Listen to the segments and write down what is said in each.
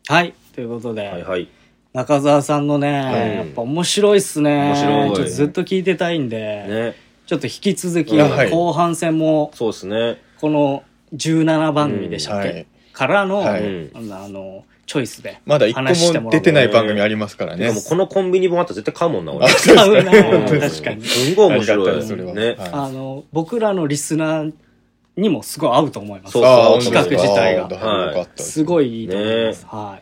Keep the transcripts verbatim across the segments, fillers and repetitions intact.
はい、ということで、 はいはい、 中澤さんのね、 はい、 やっぱ面白いっすね。 面白い。 ちょっとずっと聞いてたいんで、ね、ちょっと引き続き、後半戦も、 そうですね。 このじゅうななばん組でしたっけ、うんはい、からの、 はい、 あの、チョイスで。 まだ一個も出てない番組ありますからね。 でもこのコンビニ本あったら絶対買うもんな、俺。 買うな、確かに。 すんごい面白い。 それはね、 あの、僕らのリスナーにもすごい合うと思います。 そうそう、 企画自体が。 はい、 すごいいいと思います。ね、はい。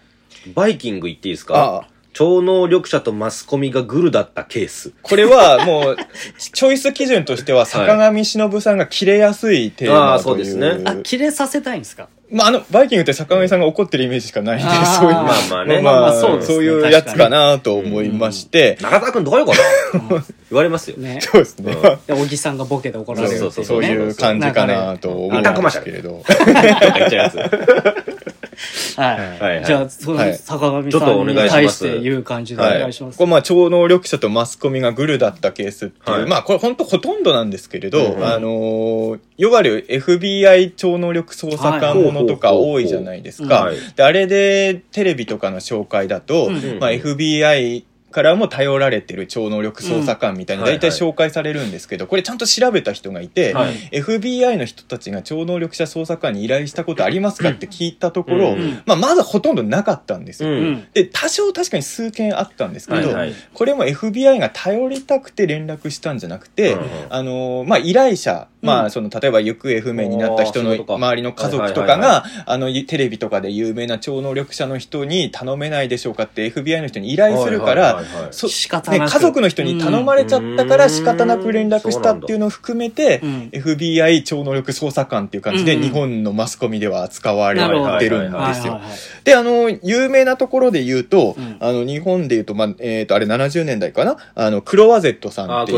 バイキング言っていいですか？ああ、超能力者とマスコミがグルだったケース。 これはもう、チョイス基準としては、坂上忍さんが切れやすいテーマという。あ、そうですね。 あ、切れさせたいんですか？ まあ、あの、バイキングって坂上さんが怒ってるイメージしかないんで、そういう、まあまあね。 まあ、そうそういうやつかなと思いまして。 中田くんどういうこと言われますよね。 そうですね。 で、小木さんがボケで怒られる。 そうそう、そういう感じかなと思うんですけれど。 はい。じゃあ、その坂上さんに対して言う感じでお願いします。 これ、まあ、超能力者とマスコミがグルだったケースっていう、まあ、これ本当ほとんどなんですけれど、あの、いわゆる エフビーアイ 超能力捜査官ものとか多いじゃないですか。で、あれでテレビとかの紹介だと、まあ、エフビーアイからも頼られてる超能力捜査官みたいに大体紹介されるんですけど、これちゃんと調べた人がいて、はい、エフビーアイ の人たちが超能力者捜査官に依頼したことありますかって聞いたところ、うん、まあ、まだほとんどなかったんですよ、うん、で多少確かに数件あったんですけど、はいはい、これも エフビーアイ が頼りたくて連絡したんじゃなくて、うん、あのまあ、依頼者、まあ、その例えば行方不明になった人の周りの家族とかがあのテレビとかで有名な超能力者の人に頼めないでしょうかって エフビーアイ の人に依頼するから、はいはいはいはい、そね、家族の人に頼まれちゃったから仕方なく連絡したっていうのを含めて、うん、エフビーアイ 超能力捜査官っていう感じで日本のマスコミでは扱われてるんですよ。で、あの、有名なところで言うと、うん、あの、日本で言うと、まあ、えっと、あれななじゅうねんだいかな、あの、クロワゼットさんっていう、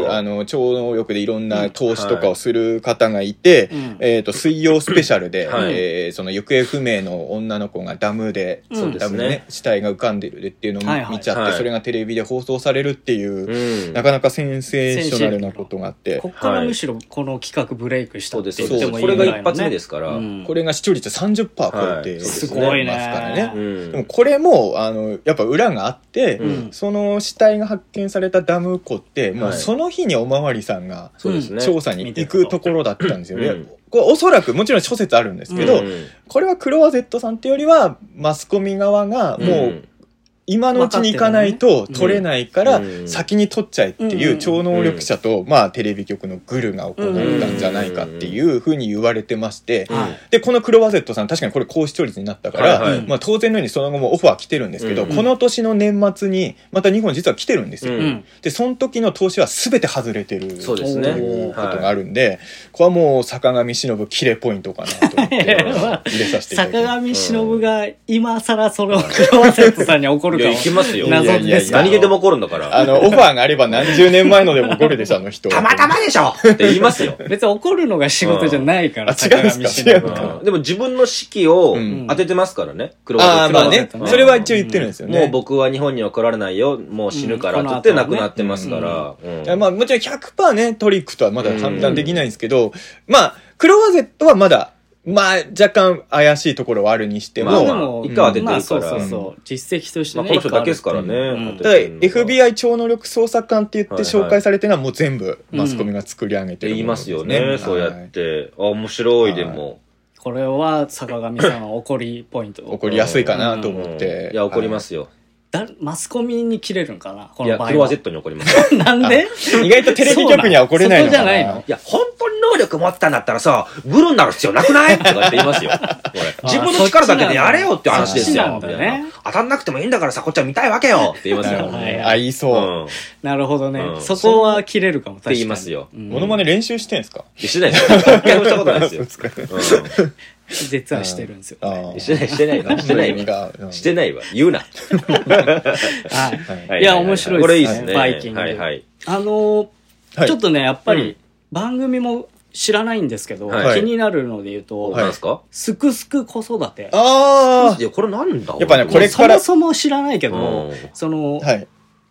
あの、超能力でいろんな投資とかをする方がいて、うん、えっと、水曜スペシャルで、はい、えー、その行方不明の女の子がダムで、うん、ダムでね、死体が浮かんでるっていうのを見ちゃって、はいはい、それがテレビで放送されるっていう、うん、なかなかセンセーショナルなことがあって、 ここからむしろこの企画ブレイクしたって言ってもいいぐらいのね。これが一発目ですから、うん、 これが視聴率 さんじゅっパーセント 超えて、はい、 すごいねますからね、うん、でもこれもあのやっぱ裏があって、うん、その死体が発見されたダム湖って、もうその日におまわりさんが調査に行くところだったんですよね、うん、これおそらくもちろん諸説あるんですけど、うん、これはクロワゼットさんっていうよりはマスコミ側がもう、うん、今のうちに行かないと取れないから先に取っちゃえっていう超能力者とまあテレビ局のグルが行ったんじゃないかっていうふうに言われてまして、でこのクロワゼットさん確かにこれ高視聴率になったからまあ当然のようにその後もオファー来てるんですけど、この年の年末にまた日本実は来てるんですよ。でその時の投資は全て外れてるということがあるんで、これはもう坂上忍キレポイントかなと思って入れさせていただきます。 坂上忍が今更そのクロワゼットさんに怒るいや、行きますよ。 謎ですか。 何ででも怒るんだから。 あの、オファーがあれば何十年前のでも怒るでしょ、あの人。 たまたまでしょって言いますよ。 別に怒るのが仕事じゃないから。 違うんですか、違うか。 でも自分の式を当ててますからね。 黒ああ、まあね。それは一応言ってるんですよね。 もう僕は日本には来られないよ。もう死ぬからって言って亡くなってますから。 まあもちろん ひゃくパーセント ね、トリックとはまだ判断できないんですけど、まあ、クロワゼットはまだ、まあ、若干怪しいところはあるにしても。まあ、 でも、 一回は出てるから。 そうそうそう。実績としてね。 まあ、この人だけですからね。 ただ、エフビーアイ 超能力捜査官って言って紹介されてるのはもう全部マスコミが作り上げてる。 言いますよね、そうやって。あ、面白い、でも。 これは坂上さんは怒りポイント。 怒りやすいかなと思って。 いや、怒りますよ。 だマスコミに切れるんかなこの場合は。 いや、クロワゼットに怒ります。 なんで意外とテレビ局には怒れないのかな。 そこじゃないの。 いや、本当に能力持ったんだったらさ、グルになる必要なくないとかって言いますよ。自分の力だけでやれよって話ですよ。ね、当たんなくてもいいんだからさ、こっちは見たいわけよって言いますよ。 あ、言いそう、うん。 なるほどね、うん。そこは切れるかも。 って言いますよ。 モノマネ練習してんすか？ してないですよ。一回もしたことないですよ。 実はしてるんですよ、ね。 してない、してないわ。してないわ。してないわ。言うな。 はい。いや、面白いですね。 これいいですね。 バイキング。 はいはい。 あの、ちょっとね、やっぱり、番組も知らないんですけど、気になるので言うと、 何ですか？ すくすく子育て。 ああ。 いや、これなんだ？ やっぱね、これから。 そもそも知らないけど、その、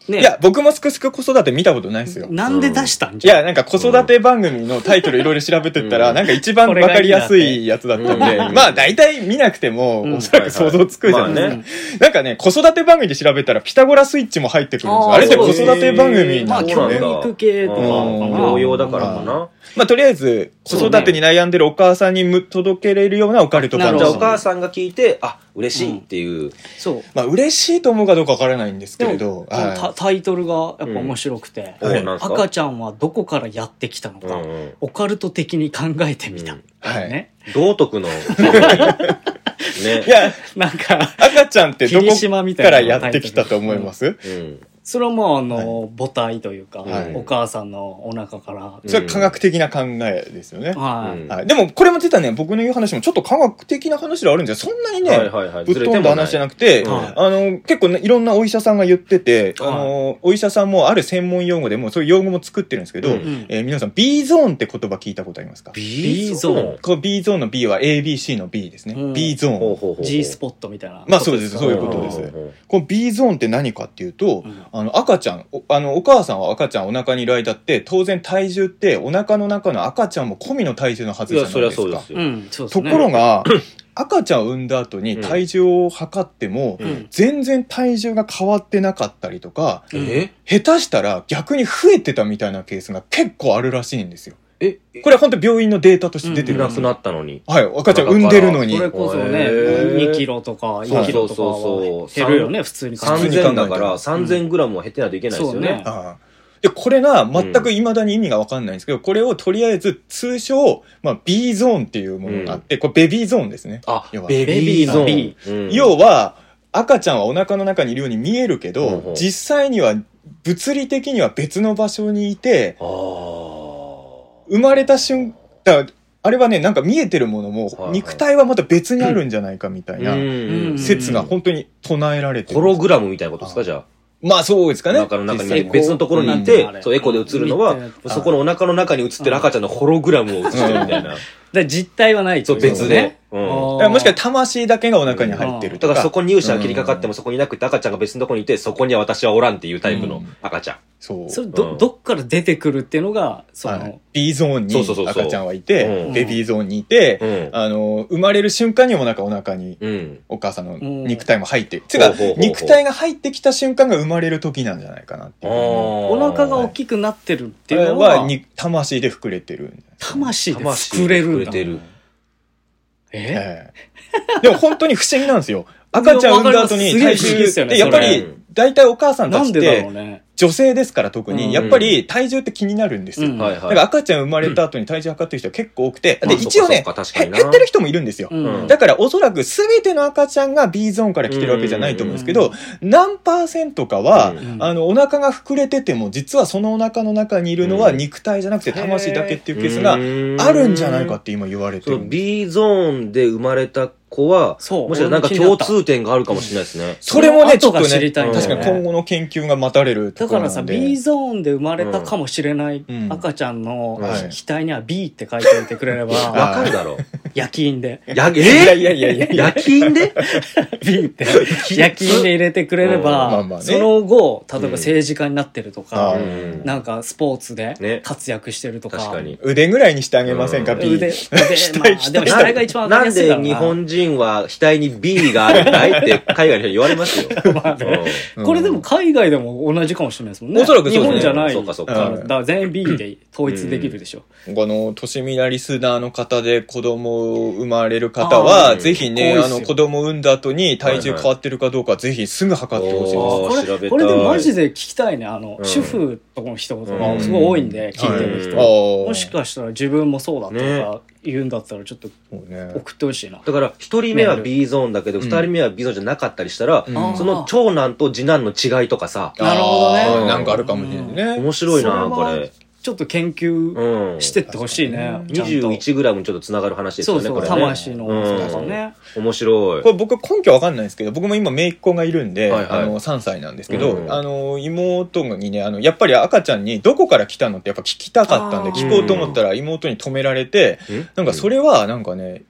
ね、 いや、僕もすくすく子育て見たことないですよ。 なんで出したんじゃん、 いや、なんか子育て番組のタイトルいろいろ調べてったら、うん、なんか一番わかりやすいやつだったんで、うん、まあ大体見なくても、おそらく想像つくじゃないですか。まあね、なんかね、子育て番組で調べたらピタゴラスイッチも入ってくるんですよ。あれって子育て番組なんですよね。 まあ教育系とか、 療養だからかな。 まあとりあえず、子育てに悩んでるお母さんに届けれるようなオカルト番組。 じゃあお母さんが聞いて、あ、嬉しいっていう。うん、 そう。 まあ嬉しいと思うかどうかわからないんですけれど、 はい、タイトルがやっぱ面白くて、うん、赤ちゃんはどこからやってきたのか、うん、オカルト的に考えてみた。うん、 はいね。 道徳の。ね。 いや、 なんか、 赤ちゃんってどこからやってきたと思います？ うん、それはもうあの、はい、母体というか、はい、お母さんのお腹から。 それは科学的な考えですよね。 はい。 はい、でも、これも実はね、僕の言う話もちょっと科学的な話ではあるんですよ。そんなにね、はいはいはい、ぶっ飛んだ話じゃなくて、はい、あの、結構ね、いろんなお医者さんが言ってて、はい、あの、お医者さんもある専門用語でも、そういう用語も作ってるんですけど、うん、えー、皆さん B ゾーンって言葉聞いたことありますか？ B ゾーン。 この B ゾーンの B は エービーシー の B ですね。うん、B ゾーン。ほうほうほう G スポットみたいな。 まあそうです、そういうことです。この B ゾーンって何かっていうと、うん、あの、赤ちゃん、あの、お母さんは赤ちゃんお腹にいる間って、当然体重ってお腹の中の赤ちゃんも込みの体重のはずじゃないですか。いや、そりゃそうですよ。うん、そうですね。ところが、赤ちゃんを産んだ後に体重を測っても、うん、全然体重が変わってなかったりとか、うん、下手したら逆に増えてたみたいなケースが結構あるらしいんですよ。 え、 これは本当病院のデータとして出てるんですよ。 なくなったのに。 はい、赤ちゃん産んでるのに。 それこそね、にキロとかいちキロとかは減るよね、普通に考えたら。さんぜんだからさんぜんグラムは減ってないといけないですよね。 うん、ああで、これが全く未だに意味がわかんないんですけど、これをとりあえず通称、まあ、B ゾーンっていうものがあって、うん、これベビーゾーンですね。 あ、ベビーゾーン。 うん、要は、赤ちゃんはお腹の中にいるように見えるけど、うん、実際には物理的には別の場所にいて、生まれた瞬間、あれはね、なんか見えてるものも、肉体はまた別にあるんじゃないかみたいな説が本当に唱えられてる。 ホログラムみたいなことですか、じゃあ。 まあそうですかね。 お腹の中に別のところにいて、そう、エコで映るのは、そこのお腹の中に映ってる赤ちゃんのホログラムを映してるみたいな。 で実体はないと。そう、別で。 うん、もしかしたら魂だけがお腹に入ってるとか。 だからそこに乳歯が切りかかってもそこにいなくて赤ちゃんが別のところにいて、そこには私はおらんっていうタイプの赤ちゃん。 そう。それど、どっから出てくるっていうのが、その、はい、 B ゾーンに赤ちゃんはいて、ベビーゾーンにいて、あの、生まれる瞬間にお腹お腹に、お母さんの肉体も入って、つうか、肉体が入ってきた瞬間が生まれる時なんじゃないかなっていう。 お腹が大きくなってるっていうのは、 魂で膨れてる。 魂で膨れるんだ。 ええ、でも本当に不思議なんですよ。赤ちゃん産んだ後に体重ってやっぱり大体お母さんたちって女性ですから特にやっぱり体重って気になるんですよ。だから赤ちゃん生まれた後に体重測ってる人は結構多くて、で一応ね減ってる人もいるんですよ。だからおそらく全ての赤ちゃんが B ゾーンから来てるわけじゃないと思うんですけど、何パーセントかはあのお腹が膨れてても実はそのお腹の中にいるのは肉体じゃなくて魂だけっていうケースがあるんじゃないかって今言われてる。 B ゾーンで生まれた子は、もしかしたらなんか共通点があるかもしれないですね。 それもね、ちょっとね、確かに今後の研究が待たれるところなんで。 だからさ、B ゾーンで生まれたかもしれない赤ちゃんの額には B って書いておいてくれれば。 わかるだろう。 夜勤で。 や、えいやいやいやいや夜勤で ?B って夜勤で入れてくれれば、その後、例えば政治家になってるとか、なんかスポーツで活躍してるとか。 確かに。 腕ぐらいにしてあげませんか、B。 腕、腕、まあ、でも額が一番わかりやすいからな。 なんで日本人は額に B があるんだいって海外の人に言われますよ。 まあね、うん、これでも海外でも同じかもしれないですもんね。 おそらくそうですね。 日本じゃない。 そうかそうか。 だから全員 B で統一できるでしょ。 うん、この、としみなリスナーの方で子供を生まれる方は、ぜひね、あの、子供を産んだ後に体重変わってるかどうか、ぜひすぐ測ってほしいです。 これ、これでもマジで聞きたいね。あの、うん、主婦とかの人とかすごい多いんで、聞いてる人。うん、もしかしたら自分もそうだったとか言うんだったらちょっと送ってほしいな。 だから、一人目は B ゾーンだけど、二人目は B ゾーンじゃなかったりしたら、うん、その長男と次男の違いとかさ。 なるほどね。 なんかあるかもしれないね。 面白いな、これ。 ちょっと研究してってほしいね。 にじゅういちグラムちょっとつながる話ですよね、 そうそう、 これね。 魂の大きさね。 面白い。 これ僕根拠わかんないですけど、僕も今姪っ子がいるんで、はいはい、あのさんさいなんですけど、うん、あの妹にね、あのやっぱり赤ちゃんにどこから来たのってやっぱ聞きたかったんで、聞こうと思ったら妹に止められて、なんかそれはなんかね、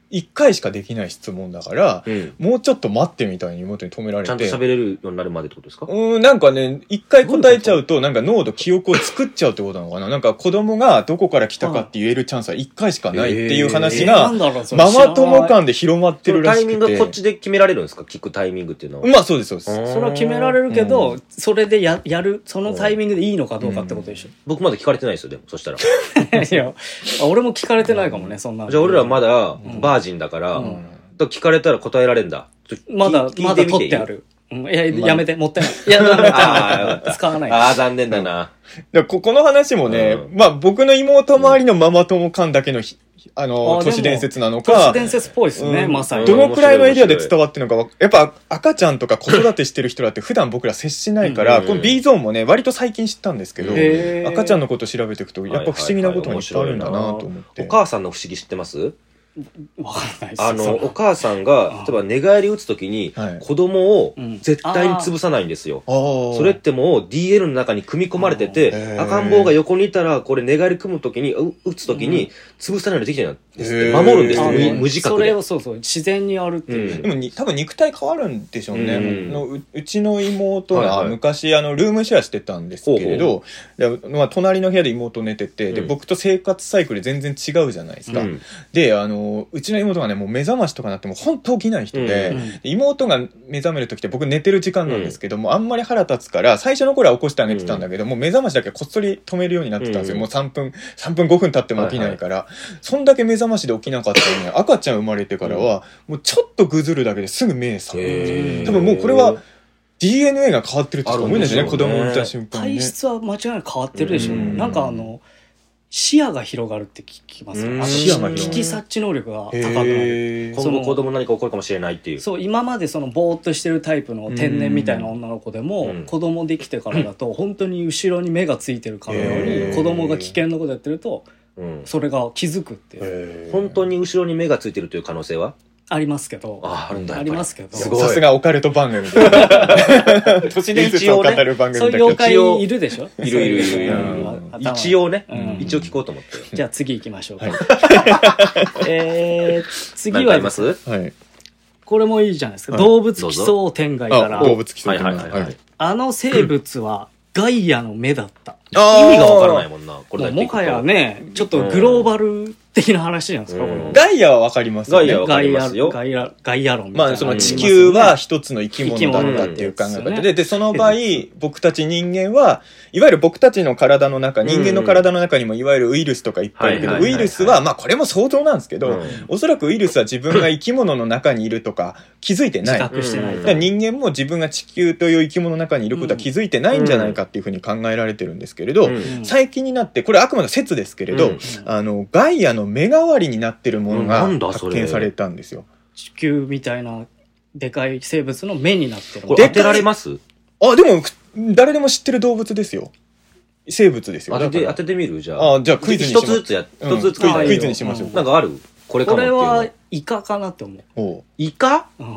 一回しかできない質問だから、うん、もうちょっと待ってみたいに妹に止められて。 ちゃんと喋れるようになるまでってことですか？ うん、なんかね、一回答えちゃうと、なんか脳と記憶を作っちゃうってことなのかな。なんか子供がどこから来たかって言えるチャンスは一回しかないっていう話が、ママ友間で広まってるらしくて。 タイミングがこっちで決められるんですか？聞くタイミングっていうのは。 まあそうです、そうです。 それは決められるけど、うん、それでや、やる、そのタイミングでいいのかどうかってことでしょ。うん、 僕まだ聞かれてないですよ、でも、そしたら。 いや、俺も聞かれてないかもね、そんな。 じゃあ俺らまだバージンだから、うんと聞かれたら答えられるんだ。 まだ、まだ取ってある。うん、いや、やめて、持ってない。いや、ダメだ。使わない。 ああ、残念だな。 うん、ここの話もね、うん、まあ僕の妹周りのママ友間だけの、あの、都市伝説なのか。 都市伝説っぽいですね、うん、まさに。 どのくらいのエリアで伝わってるのか、やっぱ赤ちゃんとか子育てしてる人だって普段僕ら接しないから、うん、この B ゾーンもね、割と最近知ったんですけど、赤ちゃんのこと調べていくと、やっぱ不思議なことがいっぱいあるんだなと思って。 お母さんの不思議知ってます？ わかんないです。 あの、お母さんが、例えば寝返り打つときに、子供を絶対に潰さないんですよ。それってもう ディーエヌエー の中に組み込まれてて、赤ん坊が横にいたら、これ寝返り組むときに、打つときに、潰さないようにできないんですって。守るんですよ、無自覚で。 それをそうそう、自然にやるっていう。 でもに、多分肉体変わるんでしょうね。ううちの妹が昔、あの、ルームシェアしてたんですけれど、まあ、隣の部屋で妹寝てて、で、僕と生活サイクル全然違うじゃないですか。で、あの、うちの妹がね、もう目覚ましとかなっても本当起きない人で、うんうん、妹が目覚める時って僕寝てる時間なんですけども、うん、あんまり腹立つから、最初の頃は起こしてあげてたんだけど、うん、もう目覚ましだけこっそり止めるようになってたんですよ。うん、もうさんぷん、さんぷんごふん経っても起きないから、はいはい、そんだけ目覚ましで起きなかったのに、赤ちゃん生まれてからは、もうちょっとぐずるだけですぐ目覚める。多分もうこれは、ディーエヌエー が変わってるってしか思えないですね、子供を産んだ瞬間に、ね。 体質は間違いなく変わってるでしょうね。なんかあの、視野が広がるって聞きますよね。視野が聞き察知能力が高くなる。 今後子供何か起こるかもしれないっていう。 そう、今までそのぼーっとしてるタイプの天然みたいな女の子でも、子供できてからだと、本当に後ろに目がついてるかのように、子供が危険なことやってると、それが気づくっていう。 本当に後ろに目がついてるという可能性はありますけど。 あ、あるんだ。 ありますけど。 さすがオカルト番組。都市伝説を語る番組だけど。 そういう妖怪いるでしょ？ いるいるいるいる。一応ね。一応聞こうと思って。 じゃあ次行きましょうか。えー、次はですね。これもいいじゃないですか。動物奇想天外から。 動物奇想天外。 あの生物はガイアの目だった。 意味がわからないもんな。 これだけ。もはやね、ちょっとグローバル的な話じゃないですか、これ。 ガイアはわかりますよね。 ガイアはわかりますよ。 ガイア、ガイア論みたいな。 まあ、その地球は一つの生き物だったっていう考え方で、で、その場合、僕たち人間は、いわゆる僕たちの体の中、人間の体の中にもいわゆるウイルスとかいっぱいいるけど、ウイルスは、まあこれも想像なんですけど、おそらくウイルスは自分が生き物の中にいるとか気づいてない。 自覚してない。 だから人間も自分が地球という生き物の中にいることは気づいてないんじゃないかっていうふうに考えられてるんですけれど、最近になって、これあくまで説ですけれど、あの、ガイアの目代わりになってるものが発見されたんですよ。 地球みたいなでかい生物の目になってる。 これ当てられます？ あ、でも、誰でも知ってる動物ですよ。生物ですよ。 当てて、当ててみるじゃあ。あ、じゃあクイズにしましょう。一つずつや、一つずつクイズにしましょう。 なんかある？これかもっていうの。 これはイカかなって思う。 イカ？うん。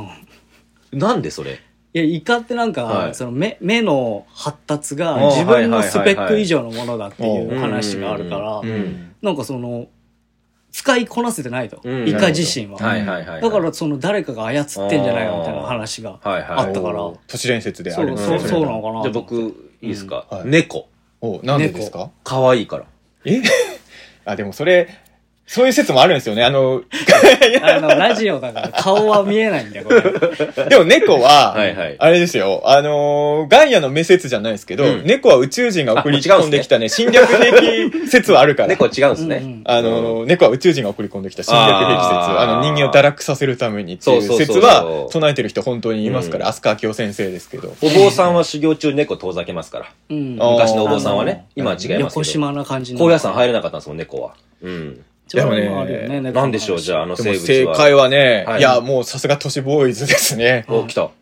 なんでそれ？ いや、イカってなんか、はい、その目、目の発達が自分のスペック以上のものだっていう話があるから、なんかその、使いこなせてないと。イカ自身は。だからその誰かが操ってんじゃないかみたいな話があったから。 都市伝説であるんですね。そう、そうなのかな。 じゃあ僕、いいですか、うんはい、猫。 お、なんでですか？ 可愛いから。 えあ、でもそれ、そういう説もあるんですよね。あの、 あの、ラジオだから顔は見えないんだよ、これ。 でも猫は、はいはい、あれですよ。あのー、ガイアの目説じゃないですけど、うん、猫は宇宙人が送り込んできたね、侵略兵器説はあるから。 猫は違うんですね。うん、 あのー、猫は宇宙人が送り込んできた侵略兵器説。あの、人間を堕落させるためにっていう説は唱えてる人本当にいますから、飛鳥明夫先生ですけど。 お坊さんは修行中猫遠ざけますから。うん、昔のお坊さんはね、今は違いますけど。 横島な感じの。 高野山入れなかったんですもん、猫は。うん。 でもね、 なんでしょう、じゃあ、あの生物は。 正解はね、はい、いや、もうさすが都市ボーイズですね。 お、来た。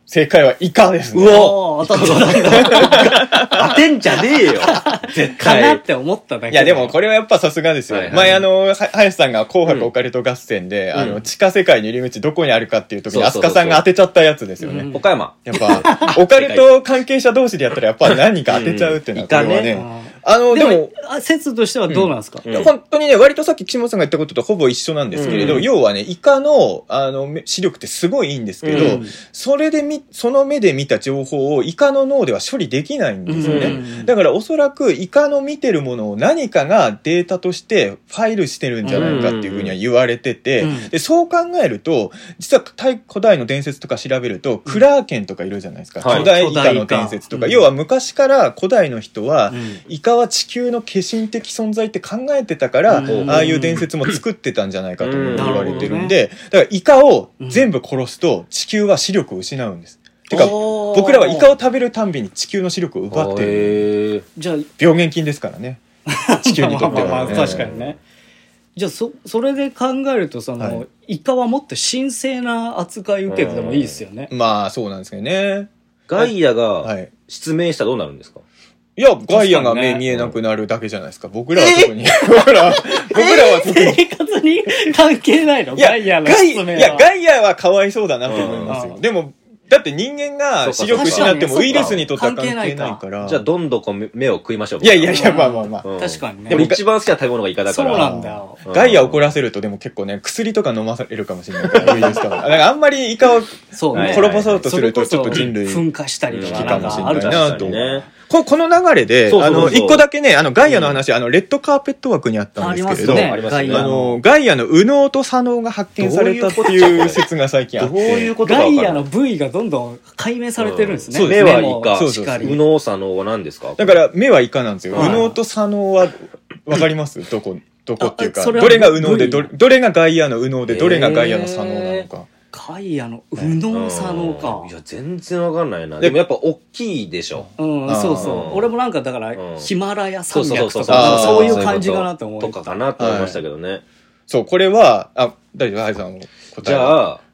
正解はイカですね。 うわ当たった当てんじゃねえよ。絶対。 かなって思っただけ。 いや、でもこれはやっぱさすがですよ。はいはい、前あの、林さんが紅白オカルト合戦で、うん、あの、地下世界の入り口どこにあるかっていう時に、飛鳥さんが当てちゃったやつですよね。 うん、岡山。 やっぱ、オカルト関係者同士でやったらやっぱ何か当てちゃうっていうのは、これはね。 あの、でも、でも説としてはどうなんですか、 うんうん、本当にね、割とさっき岸本さんが言ったこととほぼ一緒なんですけれど、うん、要はね、イカの、あの、視力ってすごいいいんですけど、うん、それでみ、その目で見た情報をイカの脳では処理できないんですよね。うん、だからおそらくイカの見てるものを何かがデータとしてファイルしてるんじゃないかっていうふうには言われてて、うん、でそう考えると、実は古代の伝説とか調べると、クラーケンとかいるじゃないですか。うん、巨大イカの伝説とか、はい、要は昔から古代の人は、うん、イカは地球の化身的存在って考えてたから、うん、ああいう伝説も作ってたんじゃないかと言われてるんで、だからイカを全部殺すと地球は視力を失うんです。てか僕らはイカを食べるたんびに地球の視力を奪ってる。じゃあ病原菌ですからね。地球にとっては、ね。まあまあまあ確かにね。じゃあそそれで考えるとその、はい、イカはもっと神聖な扱い受けててもいいですよね。 まあそうなんですけどね。 ガイアが失明したらどうなるんですか。 いや、ガイアが目見えなくなるだけじゃないですか。僕らは特に。僕らは、僕らは特に。 生活に関係ないの？ガイアの失明は。 いや、ガイアはかわいそうだなと思いますよ。でも、だって人間が視力失ってもウイルスにとっては関係ないから。 じゃあどんどん目を食いましょう。 いやいやいや、まあまあまあ。 確かにね。 でも一番好きな食べ物がイカだから。 そうなんだよ。 ガイア怒らせるとでも結構ね、薬とか飲まされるかもしれないから、ウイルスとか。だからあんまりイカを滅ぼそうとするとちょっと人類。 噴火したりとかかもしれないなと。ここの流れで、あの、一個だけね、あの、ガイアの話、あの、レッドカーペット枠にあったんですけれど、あの、ガイアの右脳と左脳が発見されたっていう説が最近あって。 どういうことかガイアの部位がどんどん解明されてるんですね。 目はイカ、右脳左脳は何ですか？ だから目はイカなんですよ。右脳と左脳は、わかります？どこ、どこっていうか、どれが右脳で、どれがガイアの右脳で、どれがガイアの左脳なのか。 ガイアの右脳左脳か。 いや、全然わかんないな。でもやっぱ大きいでしょ。 うん、そうそう。俺もなんかだから、ヒマラヤ山脈とか、そういう感じかなと思う。 とかかなと思いましたけどね。 そう、これは、あ、大丈夫、ハイさんの答え。 じゃあ、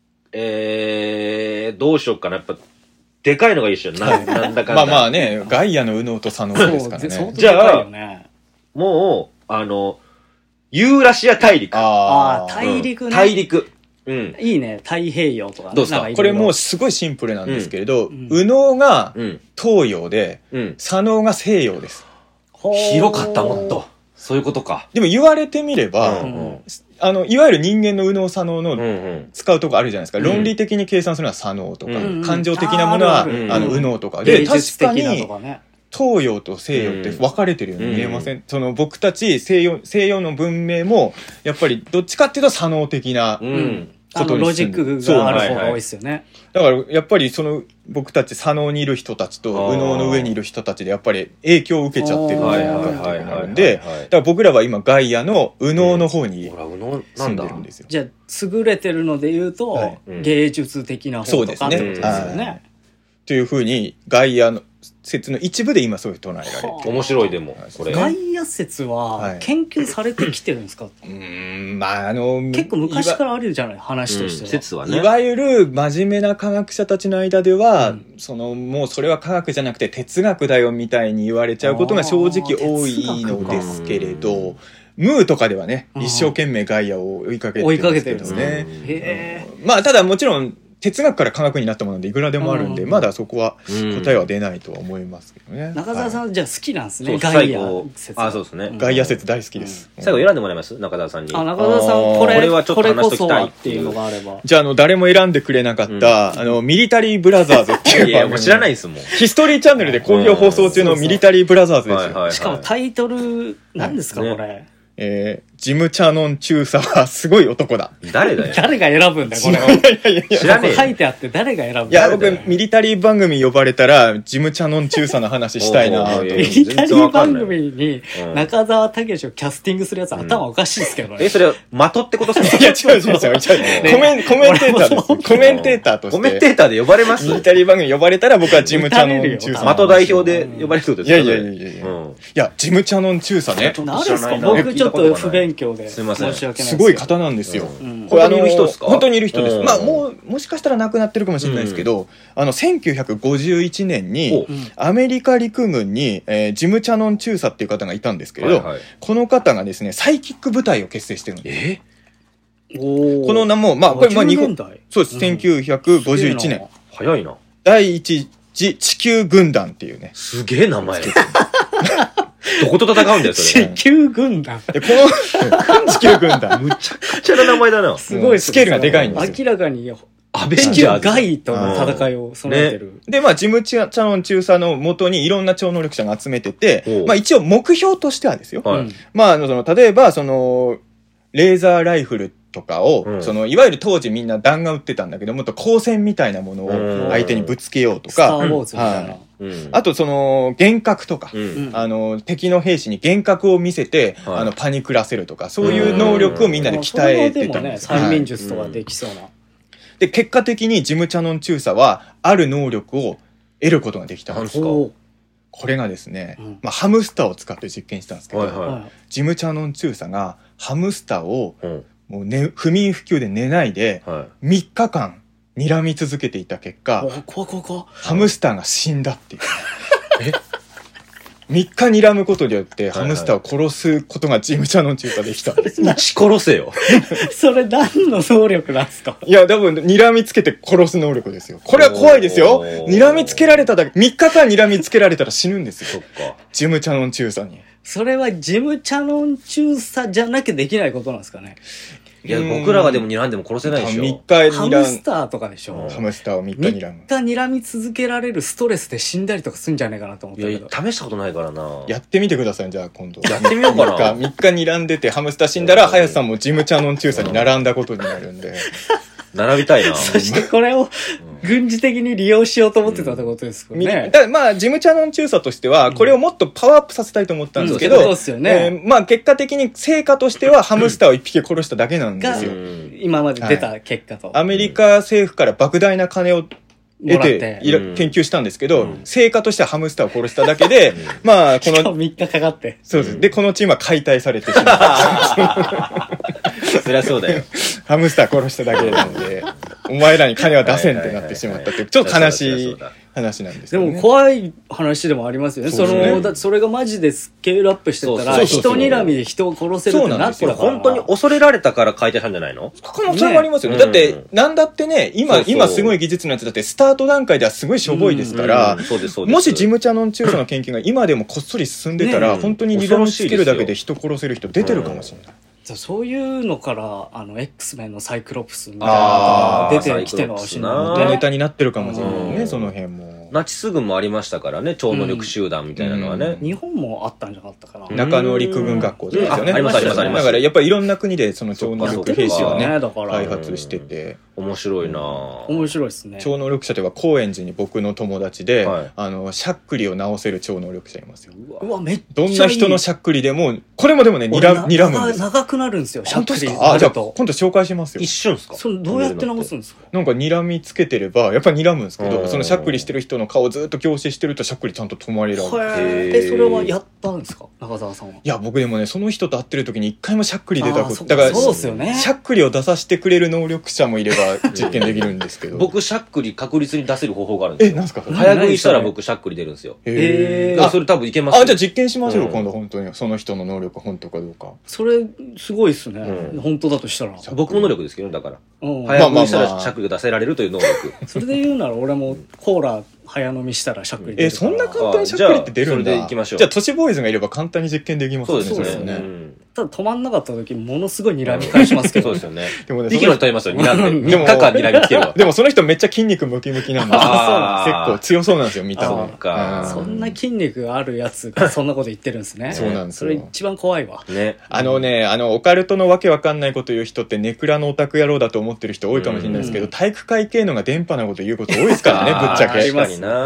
えー、どうしようかな。やっぱ、でかいのがいいっしょ。なんだかんだ。 まあまあね、ガイアの右脳と左脳ですからね。 じゃあ、もう、あの、ユーラシア大陸。 ああ、大陸ね。 大陸。うん、 いいね。太平洋とか。 どうですか？これもうすごいシンプルなんですけれど、うん、右脳が東洋で、うん、左脳が西洋です。 広かった、もっと。そういうことか。 でも言われてみれば、うんうん、あの、いわゆる人間の右脳左脳の使うとこあるじゃないですか。うん、論理的に計算するのは左脳とか、うん、感情的なものは、あの、右脳とか。で、確かに、東洋と西洋って分かれてるように見えません？うん、その僕たち西洋、西洋の文明も、やっぱりどっちかっていうと左脳的なことに、うん、 あのロジックがある方が多いですよね。 だからやっぱりその僕たち左脳にいる人たちと右脳の上にいる人たちでやっぱり影響を受けちゃってるっていうのがあるんで、だから僕らは今ガイアの右脳の方に住んでるんですよ。 じゃあ優れてるので言うと、はい、芸術的な方とかってことですよね。 というふうにガイアの説の一部で今そういう捉えられてる。 面白いでもこれガイア説は研究されてきてるんですか？はい、 うーんまああの結構昔からあるじゃない話としては、うん、 説はね。 いわゆる真面目な科学者たちの間では、うん、そのもうそれは科学じゃなくて哲学だよみたいに言われちゃうことが正直多いのですけれど、ムーとかではね一生懸命ガイアを追いかけてるんですけどね。へー。まあただもちろん哲学から科学になったものでいくらでもあるんで、うん、まだそこは答えは出ないとは思いますけどね。 中澤さん、はい、じゃあ好きなんですね、 ガイア説。あ、そうですね。 ガイア説大好きです。 うん、最後選んでもらいます中澤さんに。 あ、中澤さん、これ、 これはちょっと話しときたいっていうのがあれば。 じゃあ、あの、誰も選んでくれなかった、うん、あの、ミリタリーブラザーズっていう。 いや、もう知らないですもん。 ヒストリーチャンネルで好評放送中のミリタリーブラザーズですよ。 しかもタイトル、何ですか、これ。 えー、ジム・チャノン中佐はすごい男だ。 誰だよ。 誰が選ぶんだよ、これを。 いやいやいや知らねえ。 書いてあって誰が選ぶんだよ。 いや、僕、ミリタリー番組呼ばれたら、ジム・チャノン中佐の話したいなと。 ミリタリー番組に中澤武史をキャスティングするやつ、頭おかしいですけどね。 え、それは、的ってことですか？ いや、違う違う違う。コメン、コメンテーターです。コメンテーターとして。 コメンテーターで呼ばれます？ ミリタリー番組呼ばれたら僕はジム・チャノン中佐。 的代表で呼ばれるってことですか？ いやいやいやいや。いや、ジム・チャノン中佐ね。 何ですか？僕ちょっと不勉勉強で。 すいません。 申し訳ないすごい方なんですよ。 うん、これあの、本当にいる人ですか？ 本当にいる人です。まあ、もう、もしかしたら亡くなってるかもしれないですけど、うん、あの、せんきゅうひゃくごじゅういちねんに、アメリカ陸軍に、えー、ジム・チャノン中佐っていう方がいたんですけれど、はいはい、この方がですね、サイキック部隊を結成してるんです。 えこの名も、まあ、これ、まあ、日本、そうです、せんきゅうひゃくごじゅういちねん。 早いな。 第一次地球軍団っていうね。 すげえ名前。どこと戦うんだよ、それ。地球軍団。 で、この、地球軍団。 むちゃくちゃな名前だな。 すごいスケールがでかいんですよ。 明らかに、 アベンジャーズ。 外との戦いを備えてる。ね、 で、まあ、ジム・チャノン中佐の元にいろんな超能力者が集めてて、まあ、一応目標としてはですよ。はい、まあ、あの、その、例えば、その、レーザーライフルとかを、うん、その、いわゆる当時みんな弾丸撃ってたんだけど、もっと光線みたいなものを相手にぶつけようとか、スター・ウォーズみたいな。 うん、あとその幻覚とか、うん、あの敵の兵士に幻覚を見せて、はい、あのパニクらせるとかそういう能力をみんなで鍛えてたんです。 催眠術とかできそうな、はい、 で結果的にジム・チャノン中佐はある能力を得ることができたんです。これがですね、うんまあ、ハムスターを使って実験したんですけど、はいはい、ジム・チャノン中佐がハムスターを、うん、もう、ね、不眠不休で寝ないで、はい、みっかかん睨み続けていた結果、 怖怖怖ハムスターが死んだっていう。えみっか睨むことによってハムスターを殺すことがジム・チャノン中佐できたんです。 撃ち殺せよ。 それ何の能力なんですか？ いや、多分睨みつけて殺す能力ですよ。これは怖いですよ。睨みつけられただけ、みっかかん睨みつけられたら死ぬんですよ。そっか。ジム・チャノン中佐に。 それはジム・チャノン中佐じゃなきゃできないことなんですかね？ いや、僕らがでも睨んでも殺せないでしょ。 みっか睨ハムスターとかでしょ。 ハムスターをみっか睨む。 みっか睨み続けられるストレスで死んだりとかするんじゃないかなと思ったけど。 いや、試したことないからな。 やってみてください、じゃあ今度。 やってみようかな。 みっか睨んでてハムスター死んだら、林さんもジム・チャノン中佐に並んだことになるんで。 並びたいな。 そしてこれを軍事的に利用しようと思ってたってことですよね。 だまあ、ジム・チャノン中佐としては、これをもっとパワーアップさせたいと思ったんですけど、 うんうん、そうですよね。 えー、まあ結果的に成果としてはハムスターを一匹殺しただけなんですよ。 今まで出た結果と、 はい。アメリカ政府から莫大な金を得て研究したんですけど、うん、成果としてはハムスターを殺しただけで、うん、まあこのみっかかかってそうです。でこのチームは解体されてしまったそりゃそうだよ。 ハムスター殺しただけなのでお前らに金は出せんってなってしまったっていうちょっと悲しい話なんですよね。 でも怖い話でもありますよね。そのだそれがマジでスケールアップしてたら人睨みで人を殺せるってなったら本当に恐れられたから解体したんじゃないの？ 可能性もありますよね。だってなんだってね今今すごい技術のやつだってスタート段階ではすごいしょぼいですからもしジム・チャノン中佐の研究が今でもこっそり進んでたら本当に睨みつけるだけで人殺せる人出てるかもしれない。 そういうのからあの X メンのサイクロプスみたいなのが出てきてるのかもしれない。 ネタになってるかもしれないね、その辺も。 ナチス軍もありましたからね、超能力集団みたいなのはね。 うんうん、日本もあったんじゃなかったかな。 中野陸軍学校ですよね。 ありますありますあります。 だからやっぱりいろんな国でその超能力兵士をね、開発してて。 面白いな面白いですね。 超能力者といえば高円寺に僕の友達で、はい、あの、しゃっくりを治せる超能力者いますよ。 うわ、めっちゃいい。 どんな人のしゃっくりでも、これもでもね、にら、睨むんです。 長くなるんですよ、しゃっくり。 あ、じゃあ今度紹介しますよ。 一瞬ですか？ それどうやって治すんですか？ なんか睨みつけてれば、やっぱり睨むんですけど、そのしゃっくりしてる人の顔をずっと凝視してるとしゃっくりちゃんと止まれられる。え、それはやったんですか？中澤さんは。いや、僕でもね、その人と会ってる時に一回もしゃっくり出たこと、だから、 そうですよね。 しゃっくりを出させてくれる能力者もいれば実験できるんですけど。 僕、しゃっくり確率に出せる方法があるんですよ。 え、なんすか？ 早食いしたら僕、しゃっくり出るんですよ。 へー。それ多分いけます。 あ、じゃあ実験しましょう、今度本当に。その人の能力本当かどうか。 それ、すごいっすね。本当だとしたら。 僕も能力ですけど、だから。早食いしたらしゃっくりが出せられるという能力。 それで言うなら俺もコーラ早飲みしたらしゃっくり出る。 え、そんな簡単にしゃっくりって出るんだ。 それで行きましょう。 じゃあ都市ボーイズがいれば簡単に実験できますね。 そうですね。 ただ止まんなかった時ものすごい睨み返しますけど。 そうですよね。でもね、息の取りますよ、睨んで。みっかかん睨みつけるわ。 でもその人めっちゃ筋肉ムキムキなんで。結構強そうなんですよ、見た目。 そうか。 そんな筋肉があるやつがそんなこと言ってるんですね。 そうなんですよ。 それ一番怖いわ。 ね。 あのね、あの、オカルトのわけわかんないこと言う人ってネクラのオタク野郎だと思ってる人多いかもしれないですけど、体育会系のが電波なこと言うこと多いですからね、ぶっちゃけ。 確かにな。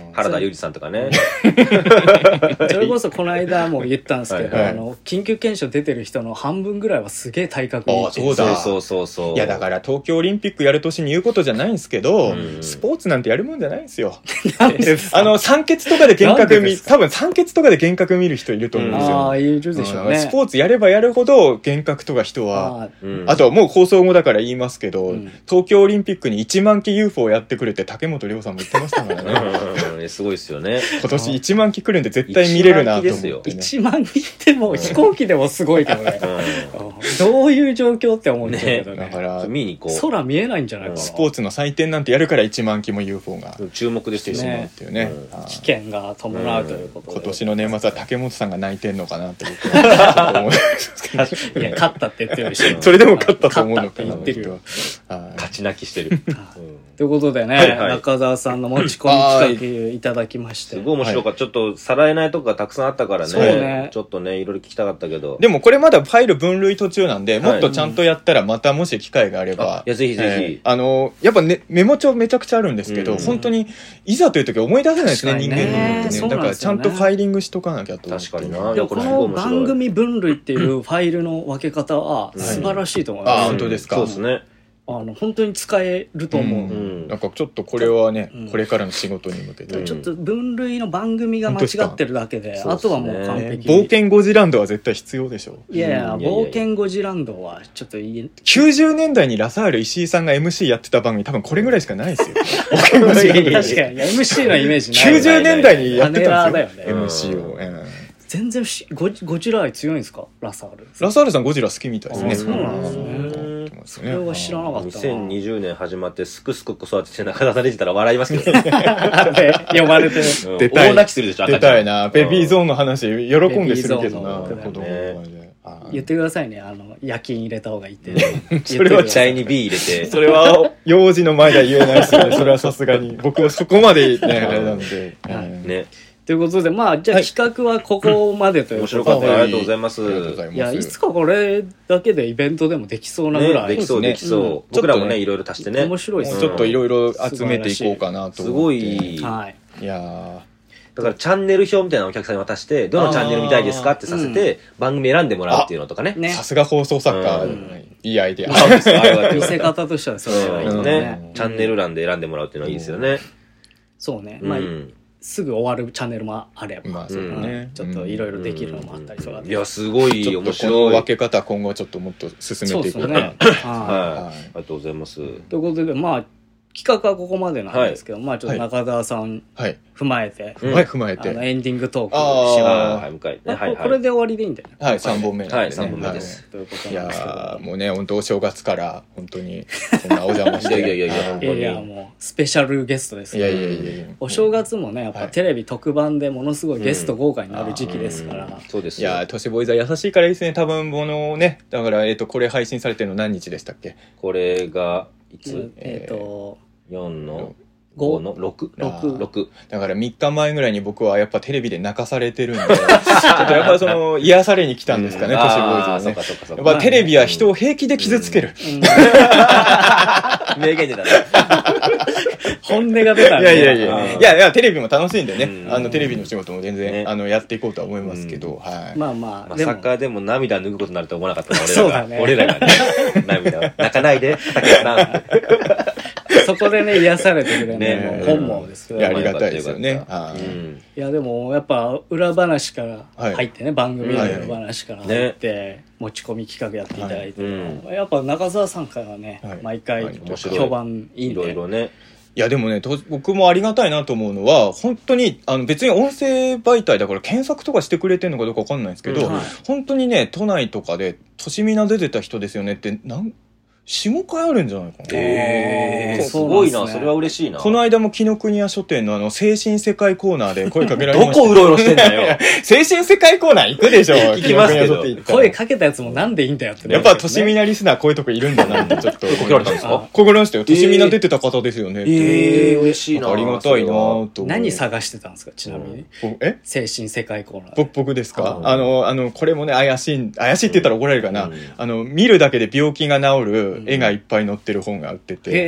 原田龍二さんとかね。 それこそこの間も言ったんですけど、はいはい、あの緊急検証出てる人の半分ぐらいはすげえ体格いい。 そうだ。 そうそうそう。 いやだから東京オリンピックやる年に言うことじゃないんですけど、うん、スポーツなんてやるもんじゃないんですよ。あの酸欠とかで幻覚見、多分酸欠とかで幻覚見る人いると思うんですよ。 ああ、いるでしょうね。 スポーツやればやるほど幻覚とか人は、あ, あとはもう放送後だから言いますけど、うん、東京オリンピックにいちまんき ユーフォー をやってくれて竹本涼さんも言ってましたからね。 すごいですよね。 今年いちまんき来るんで絶対見れるなと思って、ね、 いちまんきってもう飛行機でもすごいけどね。どういう状況って思うんだけどね。 だから見に行こう。 空見えないんじゃないかな。 スポーツの祭典なんてやるからいちまんきも ユーフォー が注目ですよね。 してしまうっていうね。 うん、危険が伴うということで、 今年の年末は竹本さんが泣いてんのかなって僕は思うんですけど。 いや勝ったって言ってるでしょ。 それでも勝ったと思うのかな。 勝ったって言ってるよ。 勝ち泣きしてる。 ということでね、はいはい、中澤さんの持ち込み企画いただきまして、 すごい面白かった。ちょっとさらえないとこがたくさんあったから ね, ねちょっとねいろいろ聞きたかったけど、 でもこれまだファイル分類途中なんで、もっとちゃんとやったらまたもし機会があれば、はい、 いやぜひぜひ、 えー、あのやっぱ、ね、メモ帳めちゃくちゃあるんですけど、うん、本当にいざという時思い出せないですね、人間のもってね。だからちゃんとファイリングしとかなきゃと思って。 確かにな。 でこの番組分類っていうファイルの分け方は素晴らしいと思います。 あ、本当ですか。 そうですね。 あの本当に使えると思う、うんうん、なんかちょっとこれはね、うん、これからの仕事に向けて、 うん、ちょっと分類の番組が間違ってるだけで、あとはもう完璧。 冒険ゴジランドは絶対必要でしょ。 いやいや、冒険ゴジランドはちょっといい。 きゅうじゅうねんだいにラサール石井さんが エムシー やってた番組多分これぐらいしかないですよ。冒険ゴジランド。 確かに エムシー のイメージない。 きゅうじゅうねんだいにやってたんですよ、 よね、 エムシー を、うん、 全然ゴジゴジラ愛強いんですか、ラサール。 ラサールさんゴジラ好きみたいですね。 そうなんですね。それは知らなかったな。 にせんにじゅうねん始まってすくすく子育てして中田さん出てたら笑いますけどね。 呼ばれてる。 出たい。 大泣きするでしょ。 出たいな。ベビーゾーンの話喜んでするけどな。 言ってくださいね。あの夜勤入れた方がいいって。 それはチャイに B 入れて。 それは幼児の前では言えないですよね。それはさすがに僕はそこまでねあれなので。 ね。 ということで、まあ、じゃあ企画はここまでということで、 面白かった。ありがとうございます。 いや、いつかこれだけでイベントでもできそうなぐらい。 できそうできそう。僕らもね、いろいろ足してね。 面白いですね。 ちょっといろいろ集めていこうかなと思って。 すごい。 はい。 いやだからチャンネル表みたいなのをお客さんに渡して、どのチャンネル見たいですかってさせて、番組選んでもらうっていうのとかね。 さすが放送作家。いいアイデア。 見せ方としてはそれはいいね。 チャンネル欄で選んでもらうっていうのはいいですよね。 そうね。まあすぐ終わるチャンネルもあれば、まあそうね、ちょっといろいろできるのもあったりとか、 いやすごい面白い。 この分け方今後ちょっともっと進めていこうかな。はい、 ありがとうございます。 ということでまあ企画はここまでなんですけど、まあちょっと中澤さん踏まえて、 はい踏まえてエンディングトークをしよう。 これで終わりでいいんだよね。 はいさんぼんめはいさんぼんめです。 いやもうね本当お正月から本当にこんなお邪魔して、 いやいやいや本当にいやもうスペシャルゲストですね。 いやいやいやお正月もねやっぱテレビ特番でものすごいゲスト豪華になる時期ですから。 そうです。 いや都市ボーイズは優しいからいいですね。多分このねだからえっとこれ配信されてるの何日でしたっけ？ これがいつ？ えっとよんのごのろく、ろく、ろくだからみっかまえぐらいに僕はやっぱテレビで泣かされてるんでちょっとやっぱその癒されに来たんですかね、都市ボーイズはね。やっぱテレビは人を平気で傷つける、 うんうん、名言出たね本音が出たね。 いやいやいやいやいやテレビも楽しいんでね、うん、あのテレビの仕事も全然、ね、あのやっていこうとは思いますけど、うんはい、 まあまあまさかでも涙脱ぐことになると思わなかった俺らが、ね、 俺らがね涙泣かないで竹さんそこでね癒されてくれるね本望ですけど、 いやありがたいですよね。 いやでもやっぱ裏話から入ってね、はい、番組の裏話から入って、ね、持ち込み企画やっていただいて、はいうん、やっぱ中澤さんからはね、はい、毎回評判いいんで、いろいろね。 いやでもね僕もありがたいなと思うのは本当にあの別に音声媒体だから検索とかしてくれてるのかどうか分かんないんですけど、うんはい、本当にね都内とかでとしみな出てた人ですよねってなんよん、ごかいあるんじゃないかな。 えー、すごいな、それは嬉しいな。 この間も紀ノ国屋書店のあの精神世界コーナーで声かけられました。 どこうろうろしてんだよ。 精神世界コーナー行くでしょ。 行きますけど。 声かけたやつもなんでいいんだよって、ね。 やっぱとしみなリスナーこういうとこいるんだなってちょっと。 かけられたんですか？ かけられましたよ。としみな出てた方ですよね。 ええー、嬉しいな。 ありがたいなと。 何探してたんですかちなみに。え？精神世界コーナー。 僕僕ですか？あのあのこれもね怪しい怪しいって言ったら怒られるかな。あの見るだけで病気が治る絵がいっぱい載ってる本が売ってて、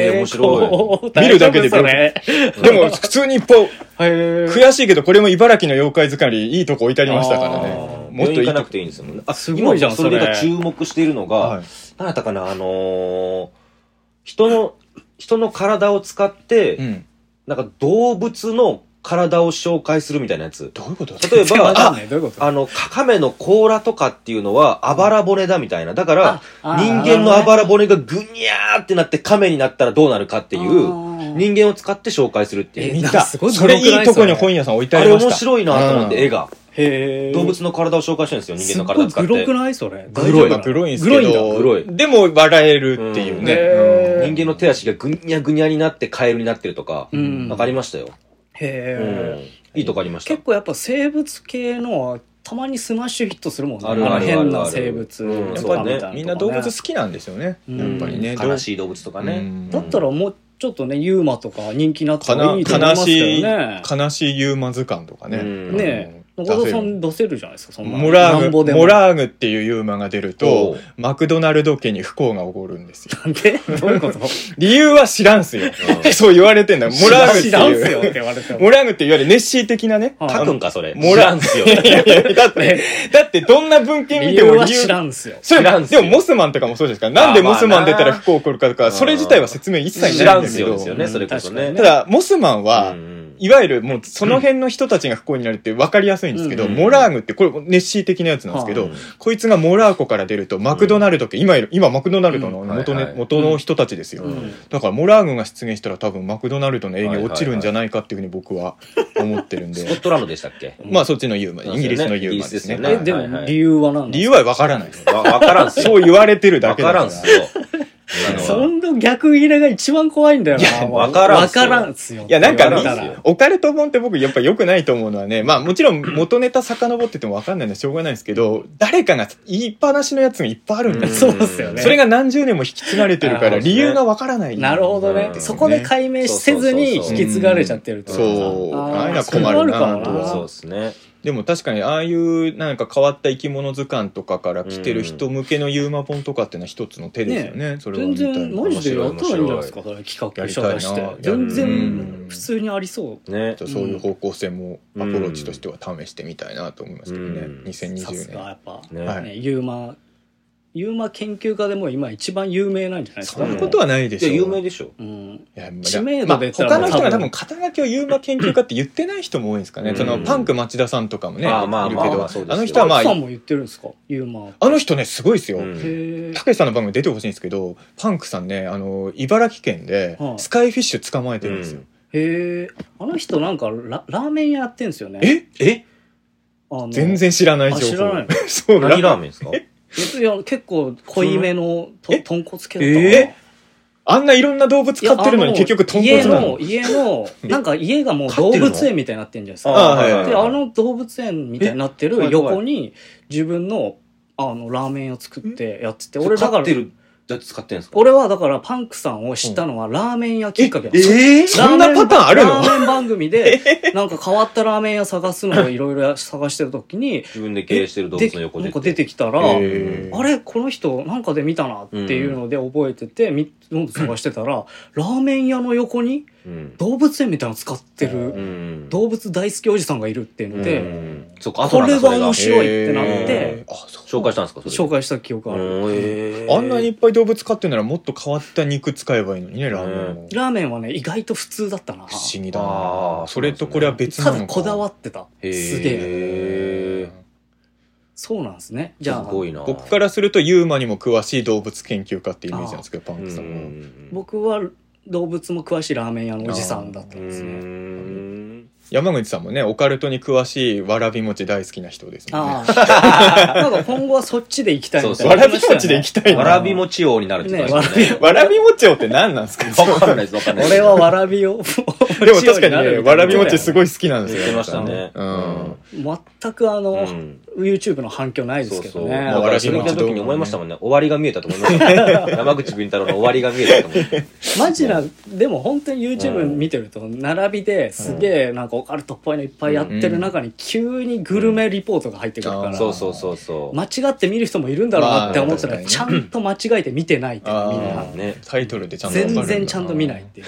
えー、面白い。見るだけでブロック。でも、普通にいっぱい、悔しいけど、これも茨城の妖怪図鑑にいいとこ置いてありましたからね。 もっと行かなくていいんですよ。あ、すごいじゃん、それで注目しているのが、はい、何だったかな、あのー、人の、人の体を使って、うん、なんか動物の体を紹介するみたいなやつ。 どういうこと？ 例えば、あ, あの、亀の甲羅とかっていうのは、あばら骨だみたいな。だから、人間のあばら骨がぐにゃーってなって亀になったらどうなるかっていう、人間を使って紹介するっていう。 見た。それいいとこに本屋さん置いてありました。 あれ面白いなと思って、絵が。へ動物の体を紹介してるんですよ、人間の体使って。 すごいグロくないそれ。 グロい。グロいんですけど、グロい。でも笑えるっていうね。 人間の手足がぐにゃぐにゃになってカエルになってるとか、わかりましたよ。へー。いいとこありました。 結構やっぱ生物系のはたまにスマッシュヒットするもんね。あるある変な生物、うん、 やっぱね、みんな動物好きなんですよね。やっぱりね、 悲しい動物とかね。 だったらもうちょっとね、ユーマとか人気になったらいいと思いますけどね。 悲しいユーマ図鑑とかね。 ねえ。中田さん出せるじゃないですか、そんな。 モラーグ、モラーグっていうユーマが出ると、マクドナルド家に不幸が起こるんですよ。 なんでどういうこと理由は知らんすよ。そう言われてんだ。モラーグっていう。知らんすよって言われても。モラーグっていわゆるネッシー的なね。 書くんか、それ。モラーグすよ。 いやいや、だって、だってどんな文献見ても理由は知らんすよ。 それ、でもモスマンとかもそうですから、なんでモスマン出たら不幸起こるかとか、それ自体は説明一切ないんだけど。 知らんすよですよね、それこそね。 ただ、モスマンは、いわゆるもうその辺の人たちが不幸になるって分かりやすいんですけど、うん、モラーグってこれネッシー的なやつなんですけど、うん、こいつがモラーコから出るとマクドナルドって、うん、今いる今マクドナルドの元,、ねうん、元の人たちですよ、うん、だからモラーグが出現したら多分マクドナルドの営業落ちるんじゃないかっていうふうに僕は思ってるんで、 スコットランドでしたっけ？ まあそっちのユーマ、イギリスのユーマですね。 えでも理由は何？ 理由は分からない。 分からんすよ。 そう言われてるだけだから。 分からんすよ。 そんな逆切れが一番怖いんだよな。 わからん。 わからんっすよ。 いや、なんか、オカルト本って僕やっぱ良くないと思うのはね、まあもちろん元ネタ遡っててもわかんないのはしょうがないんですけど、誰かが言いっぱなしのやつがいっぱいあるんですよ。そうですよね。 それが何十年も引き継がれてるから理由がわからない。 なるほどね。そこで解明せずに引き継がれちゃってるってこと。 そう。ああいうのは困るなと。 そうですね。 でも確かにああいうなんか変わった生き物図鑑とかから来てる人向けのユーマ本とかっていうのは一つの手ですよね。 ね、それは全然マジでやったらいいんじゃないですか、それ企画書出して。全然普通にありそう。 ね、そういう方向性もアプローチとしては試してみたいなと思いますけどね。にせんにじゅうねん。 さすがやっぱ、ねはい、ユーマユーマ研究家でも今一番有名なんじゃないですか。 そんなことはないでしょう。 有名でしょ。 うん。いや知名度で、 まあ、他の人が多分肩書きをユーマ研究家って言ってない人も多いんですかね。そのパンク町田さんとかもね、いるけど、あの人はまあ、 さんも言ってるんですか、ユーマ。 あの人ねすごいですよ。たけしさんの番組出てほしいんですけど、パンクさんね、あの茨城県でスカイフィッシュ捕まえてるんですよ。 へえ。あの人なんか ラ, ラーメン屋やってんですよね。 ええ？全然知らない情報。 知らないの。 そう。何ラーメンですか？ いや結構濃いめのと豚骨系だったな、えー、あんないろんな動物飼ってるのに結局豚骨なの？ 家の家のなんか家がもう動物園みたいになってるんじゃないですか。あ、はいはいはい、であの動物園みたいになってる横に自分のあのラーメンを作ってやってて、俺だから使ってんすか？ 俺はだからパンクさんを知ったのはラーメン屋きっかけなんですよ。 えー、そんなパターンあるの？ ラーメン番組でなんか変わったラーメン屋探すのをいろいろ探してる時に自分で経営してる動物の横でなんか出てきたら、あれこの人なんかで見たなっていうので覚えてて、みどんどん探してたらラーメン屋の横に動物園みたいなの使ってる動物大好きおじさんがいるっていうので、これは面白いってなって紹介したんですか？それ紹介した記憶がある。 あんなにいっぱい動物飼ってんならもっと変わった肉使えばいいのにね、ラーメンも。 ラーメンはね意外と普通だったな。 不思議だな。それとこれは別なのか。 ただこだわってた。すげえ。そうなんですね。じゃあ僕からするとユーマにも詳しい動物研究家ってイメージなんですけど、パンクさんも。 僕は動物も詳しいラーメン屋のおじさんだったんですね。 山口さんもね、オカルトに詳しいわらび餅大好きな人ですもんね。 なんか今後はそっちで行きたいみたいな。 わらび餅で行きたいわらび餅王になるって言ってましたね。 わらび餅王って何なんですか？ わかんないです、わかんないです。 俺はわらびを。 でも確かにね、わらび餅すごい好きなんですよ。 言ってましたね。 全くあの、YouTube の反響ないですけどね。 だからそれ見た時に思いましたもんね。終わりが見えたと思いました。山口文太郎の終わりが見えたと思って。 マジな、でも本当に YouTube 見てると、並びですげえなんかオカルトっぽいのいっぱいやってる中に急にグルメリポートが入ってくるから、 そうそうそうそう間違って見る人もいるんだろうなって思ったら、ちゃんと間違えて見てないっていう、みんな、 ね、タイトルでちゃんと全然ちゃんと見ないっていう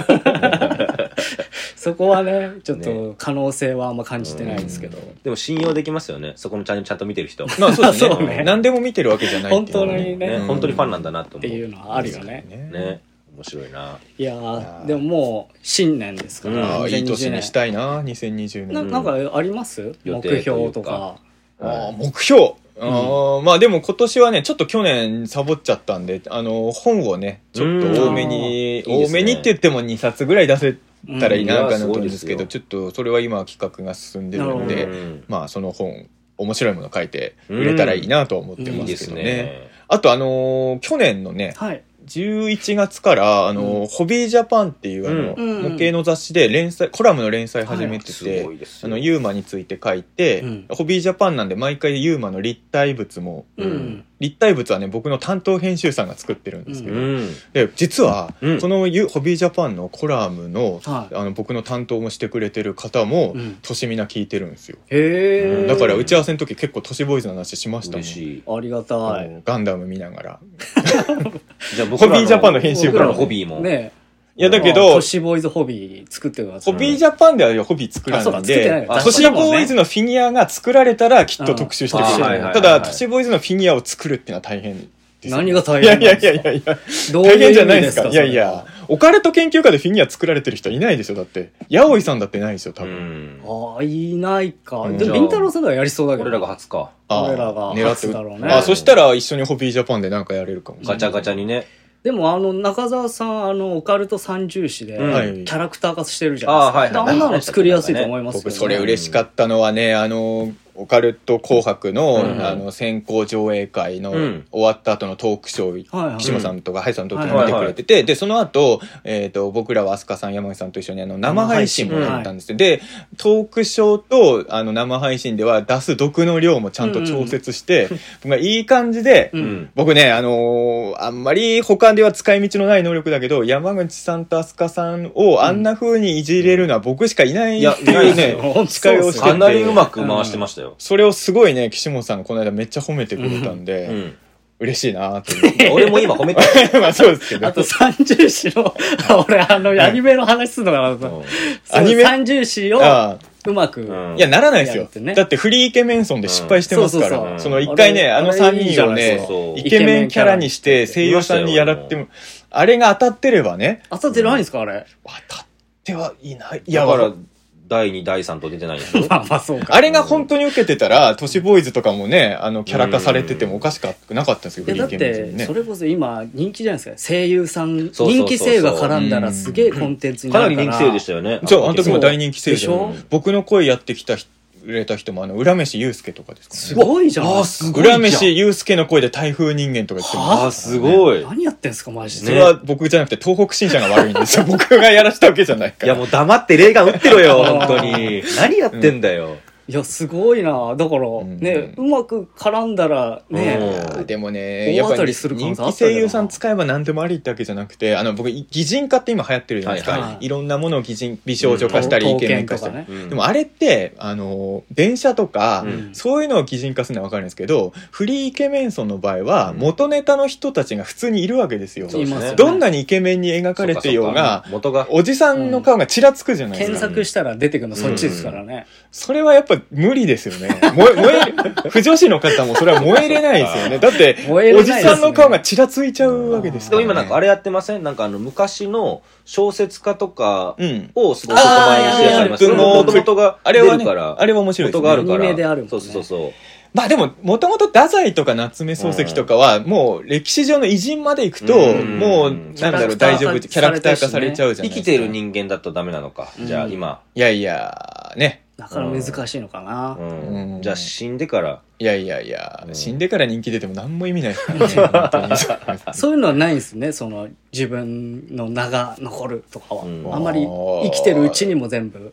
そこはねちょっと可能性はあんま感じてないんですけど、ね、 でも信用できますよね、そこのチャンネルちゃんと見てる人。 まあそうですねね、何でも見てるわけじゃないっていう、 本当にね、 ね、本当にファンなんだなと思うっていうのはあるよね。 ね、ね、面白いな。 いやーでももう新年ですから、 うん、いい年にしたいなにせんにじゅうねん。 な, なんかあります、目標とか。 あ目標、うん、あまあでも今年はねちょっと去年サボっちゃったんで、あの本をねちょっと多めに、いいね、多めにって言ってもにさつぐらい出せたらいいなかなと思うんですけど、ちょっとそれは今企画が進んでるんで、まあその本面白いもの書いて売れたらいいなとは思ってますけどね。いいね。あとあのー、去年のね、はい、じゅういちがつからあの、うん、ホビージャパンっていうあの、うん、模型の雑誌で連載コラムの連載始めてて、はい、あのユーマについて書いて、うん、ホビージャパンなんで毎回ユーマの立体物も、うん、立体物はね僕の担当編集さんが作ってるんですけど、うん、で実は、うん、このホビージャパンのコラムの、はい、あの僕の担当もしてくれてる方も、うん、としみな聞いてるんですよ。へー、だから打ち合わせの時結構都市ボーイズの話しましたもん。嬉しい、 ありがたい。 ガンダム見ながらじゃあホビージャパンの編集からのホビーもね、 いやだけど都市ボーイズホビー作ってください。 ホビージャパンではホビー作らないんで、都市ボーイズのフィギュアが作られたらきっと特集してくれる。ただ都市ボーイズのフィギュアを作るっていうのは大変です。 何が大変なんですか。 いやいやいやいや大変じゃないですか。いやいやオカルト研究家でフィギュア作られてる人いないでしょ。だって八百井さんだってないでしょ多分。 ああいないか。でもりんたろーさんではやりそうだけど。 俺らが初か。 俺らが初だろうね。 あそしたら一緒にホビージャパンでなんかやれるかも。 ガチャガチャにね。 でもあの中澤さんあのオカルト三重視でキャラクター化してるじゃないですか。あんなの作りやすいと思いますけど、ね、 僕それ嬉しかったのはね、あのオカルト紅白 の,、うん、あの先行上映会の終わった後のトークショー、うん、岸本さんとかハイさんとか見てくれてて、はいはい、でその後、えー、と僕らは飛鳥さん山口さんと一緒にあの生配信もやったんですよ、うん、でトークショーとあの生配信では出す毒の量もちゃんと調節して、うん、僕がいい感じで、うん、僕ねあのー、あんまり他では使い道のない能力だけど山口さんと飛鳥さんをあんな風にいじれるのは僕しかいないっていうね、うん、誓いをしててかなりうまく回してましたよ。 それをすごいね岸本さんがこの間めっちゃ褒めてくれたんで、うんうん、嬉しいなって俺も今褒めてるまあそうですけどあと三重視の俺あのアニメの話するのかなと、うん、アニメ三重視をうまく、うん、 いやならないですよ、ね、だってフリーイケメンソンで失敗してますから、うん、その一回ねあのさんにんをねイケメンキャラにして声優さんにやらってもあれが当たってればね当たってないんですかあれ当たってはいないいやだからだいにだいさんと出てないんでしょまあまあそうか。 あれが本当に受けてたら都市ボーイズとかもねあのキャラ化されててもおかしくなかったんですよ。 だってそれこそ今人気じゃないですか声優さん人気声優が絡んだらすげえコンテンツになるから、 かなり人気声優でしたよね。 そうあの時も大人気声優でしょ。僕の声やってきた人売れた人もあの浦飯祐介とかですかね。 すごいじゃん。あすごいじゃん。浦飯祐介の声で台風人間とか言ってます。 あすごい。 何やってんすかマジで。 それは僕じゃなくて東北新社が悪いんですよ。僕がやらしたわけじゃないから。 いやもう黙って霊が打ってろよ本当に。何やってんだよ。 いやすごいなだからね、うん、うまく絡んだらね、 うん、でもねやっぱり人気声優さん使えば何でもありってわけじゃなくてあの僕擬人化って今流行ってるじゃないですか、はいはい、いろんなものを擬人美少女化したり、うん、イケメン化したり、ね、でもあれってあの電車とか、うん、そういうのを擬人化するのは分かるんですけどフリーイケメンソンの場合は元ネタの人たちが普通にいるわけですよ、うん、どんなにイケメンに描かれてようが元がおじさんの顔がちらつくじゃないですか、 うん、検索したら出てくるのそっちですからね、うん、 それはやっぱ無理ですよね。燃え、燃え、不女子の方もそれは燃えれないですよね。だって、ね、おじさんの顔がちらついちゃうわけですから、ね。 でも今なんかあれやってませんなんかあの昔の小説家とかをすごいちょっと前にしてらっしゃいます。もともとが出るから。 あれは面白いですね。 元があるから。 有名であるもんね。 そうそうそう。 まあでも、もともと太宰とか夏目漱石とかは、もう歴史上の偉人まで行くと、もう、なんだろう、大丈夫、キャラクター化されちゃうじゃないですか。 生きてる人間だとダメなのか。じゃあ今。 いやいや、ね。 だから難しいのかな、 うんうん、じゃあ死んでからいやいやいや、うん、死んでから人気出ても何も意味ないですからねそういうのはないんですねその自分の名が残るとかは、うん、あんまり生きてるうちにも全部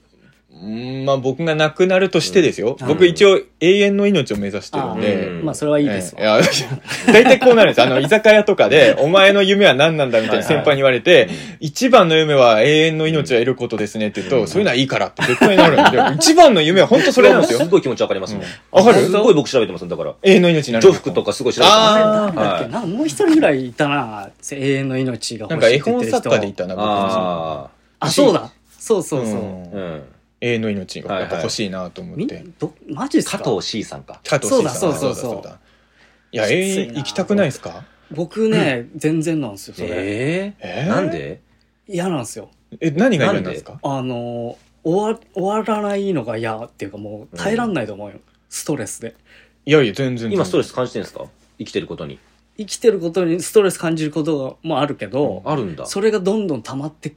うん、まあ僕が亡くなるとしてですよ。うん、僕一応永遠の命を目指してるんで。 まあそれはいいですわ。 えー、いや、大体こうなるんです。あの、居酒屋とかで、お前の夢は何なんだみたいな先輩に言われて、はいはい、一番の夢は永遠の命を得ることですねって言うと、うん、そういうのはいいからって絶対になるんで、一番の夢は本当それなんですよ。 すごい気持ちわかりますもん。 わ、うん、かる？ すごい僕調べてますんだから。 永遠の命になる。 ジョフクとかすごい調べてます。 ああ、はい、もう一人ぐらいいたな、永遠の命が欲しいって言ってる人。 なんか絵本作家でいたな、僕ああ、そうだ。そうそうそう。うんうん永遠の命がやっぱ欲しいなと思って。はいはい、 どマジっすか？ 加藤 C さんか。 加藤 C さん。 そうだそうそうそう。 いや、永遠行きたくないですか？ 僕ね、うん、全然なんですよ、それ。 えー、えー、なんで？ 嫌なんですよ。 え、何が嫌なんですか？ あの、終わ、終わらないのが嫌っていうかもう耐えらんないと思うよ。うん、ストレスで。 いやいや、全然。 今ストレス感じてるんですか？生きてることに。 生きてることにストレス感じることもあるけど、 うん、あるんだ。 それがどんどん溜まってって、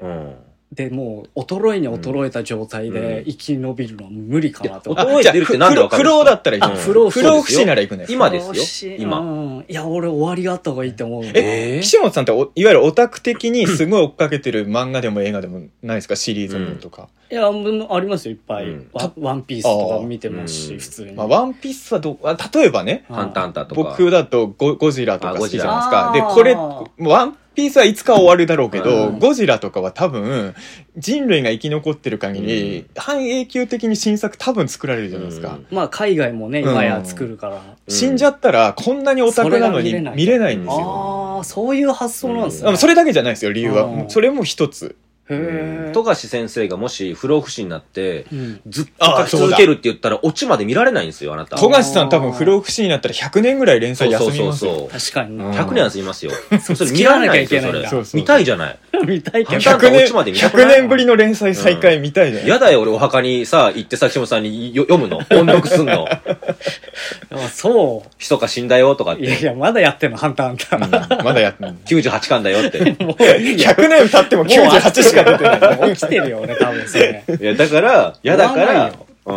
うんで、もう、衰えに衰えた状態で生き延びるのは無理かなと。 衰えてるってなんでわかるんですか？ 不老だったらいい。 あ、不老不老不死なら行くね。 今ですよ。今、 うん。いや、俺終わりがあった方がいいって思う。 え、岸本さんっておいわゆるオタク的にすごい追っかけてる漫画でも映画でもないですか？シリーズもとか。 いや、ありますよ、いっぱい。ワンピースとか見てますし、普通に。 まあ、ワンピースはど、例えばね。 ハンターハンターとか。 僕だとゴゴジラとか好きじゃないですか。で、これ、ワンピースはいつか終わるだろうけど、うん、ゴジラとかは多分人類が生き残ってる限り、うん、半永久的に新作多分作られるじゃないですか、 うん、まあ海外もね今や作るから、うん、 死んじゃったらこんなにオタクなのに見れないんですよ。 ああそういう発想なんですね、 うん、それだけじゃないですよ理由は。それも一つ。 富樫先生がもし不老不死になって、うん、ずっと書き続けるって言ったらオチまで見られないんですよあなた。 富樫さん多分不老不死になったらひゃくねんぐらい連載休みますよ。 そうそうそう確かにひゃくねん休みますよ。それ見られないですよそれ。そうそう見たいじゃない。 見たいけどひゃくねんひゃくねんぶりの連載再開見たいじゃない。 やだよ俺お墓にさ行ってさ岸本さんに読むの音読すんの。 そうひそか死んだよとかって。 いやいやまだやってんのハンターハンター、うん、まだやってんのきゅうじゅうはちかんだよって。 もうひゃくねん経ってもきゅうじゅうはちしか出てない。 起きてるよね多分それ。 いやだから嫌だからうん、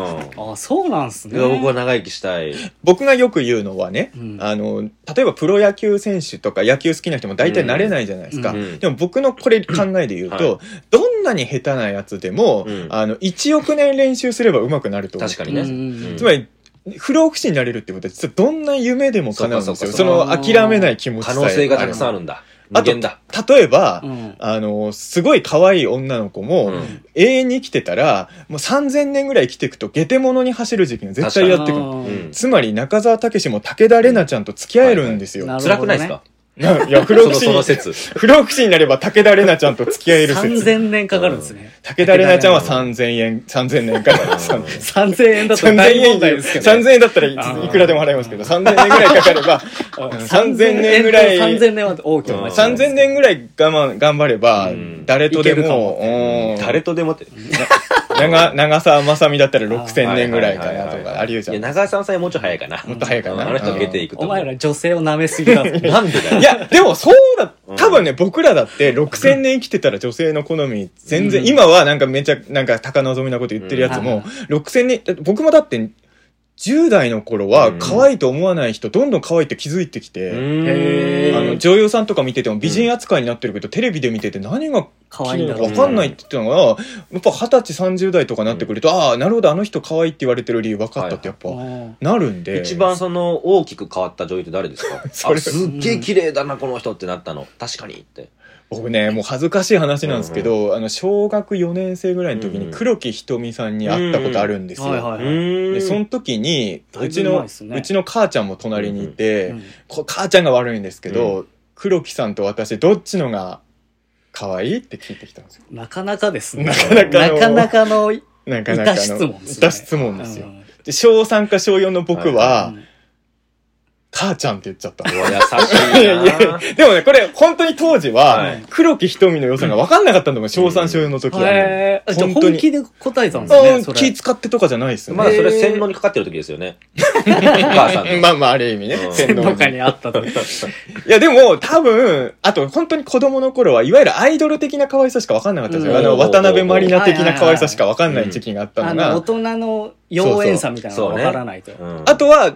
あそうなんすね。 僕は長生きしたい。 僕がよく言うのはね、うん、あの例えばプロ野球選手とか野球好きな人も大体なれないじゃないですか、うん、でも僕のこれ考えで言うと、うんはい、どんなに下手なやつでも、うん、あのいちおくねん練習すれば上手くなると思う。 確かにね、うん、 つまり不老不死になれるってことは実はどんな夢でも叶うんですよ。その諦めない気持ちさえ可能性がたくさんあるんだ。 あと、例えば、うん、あの、すごい可愛い女の子も、うん、永遠に生きてたら、もうさんぜんねんぐらい生きていくと、ゲテモノに走る時期が絶対やってくる。うん、つまり、中澤武史も武田玲奈ちゃんと付き合えるんですよ。 はいはい、辛くないですか？ いや、不老不死に、不老不死になれば武田玲奈ちゃんと付き合える説。 さんぜんねんかかるんですね。 武田玲奈ちゃんはさんぜんえん、さんぜんねんかかる。 さんぜんえんだと大問題ですけど、ね。 さんぜんえんだったらいくらでも払いますけど、さんぜんねんぐらいかかれば、さんぜんねんぐらい。 さんぜんねんは大きな。 さんぜんねんぐらい我慢、頑張れば、誰とでも、 誰とでもって。 長、長澤まさみだったらろくせんねんぐらいかなとか、ありうじゃん。 いや、長澤さんはもうちょい早いかな。 もっと早いかな。 あの人が出ていくと。 お前ら女性を舐めすぎだ。なんでだよ。 いや、でもそうだ、多分ね、僕らだってろくせんねん生きてたら女性の好み、全然、今はなんかめちゃ、なんか高望みなこと言ってるやつも、ろくせんねん、僕もだって、じゅう代の頃は可愛いと思わない人どんどん可愛いって気づいてきて、あの女優さんとか見てても美人扱いになってるけど、テレビで見てて何が可愛いんだか分かんないって言ってたのが、やっぱはたちさんじゅう代とかなってくると、ああなるほどあの人可愛いって言われてる理由分かったってやっぱなるんで。 一番その大きく変わった女優って誰ですか？あすっげえ綺麗だなこの人ってなったの。確かにって。 僕ね、もう恥ずかしい話なんですけど、うんうん、あの、小学よねん生ぐらいの時に黒木瞳さんに会ったことあるんですよ。で、その時に、うちの、ね、うちの母ちゃんも隣にいて、うんうん、こ母ちゃんが悪いんですけど、うん、黒木さんと私、どっちのが可愛いって聞いてきたんですよ。 なかなかですね。 なかなかの、 なかなかの、 なかなかの、 板質問ですね。板質問ですよ。で、小さんか小よんの僕は、はいはい母ちゃんって言っちゃった。 優しいな。いやでもね、これ本当に当時は、黒木瞳の良さが分かんなかったんだもん、小さん、小よんの時は、 ね。うん、本当に。本気で答えたんですね。 うん、気使ってとかじゃないですよね。 まだそれ洗脳にかかってる時ですよね。お母さんの。 まあまあ、ある意味ね。 洗脳下にあった時。 いや、でも、多分、あと本当に子供の頃は、いわゆるアイドル的な可愛さしか分かんなかったんですよ。あの、渡辺満里奈的な可愛さしか分かんない時期があったのが。 あの、大人の妖艶さみたいなのが分からないと。 あとは、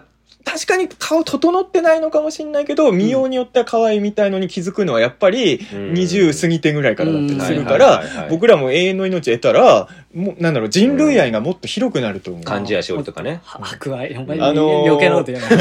確かに顔整ってないのかもしれないけど、見ようによっては可愛いみたいのに気づくのはやっぱりにじゅう過ぎてぐらいからだったりするから、僕らも永遠の命得たら、もうなんだろう、人類愛がもっと広くなると思う。 漢字やしおりとかね。 博愛。お前、あのー、余計なこと言わない。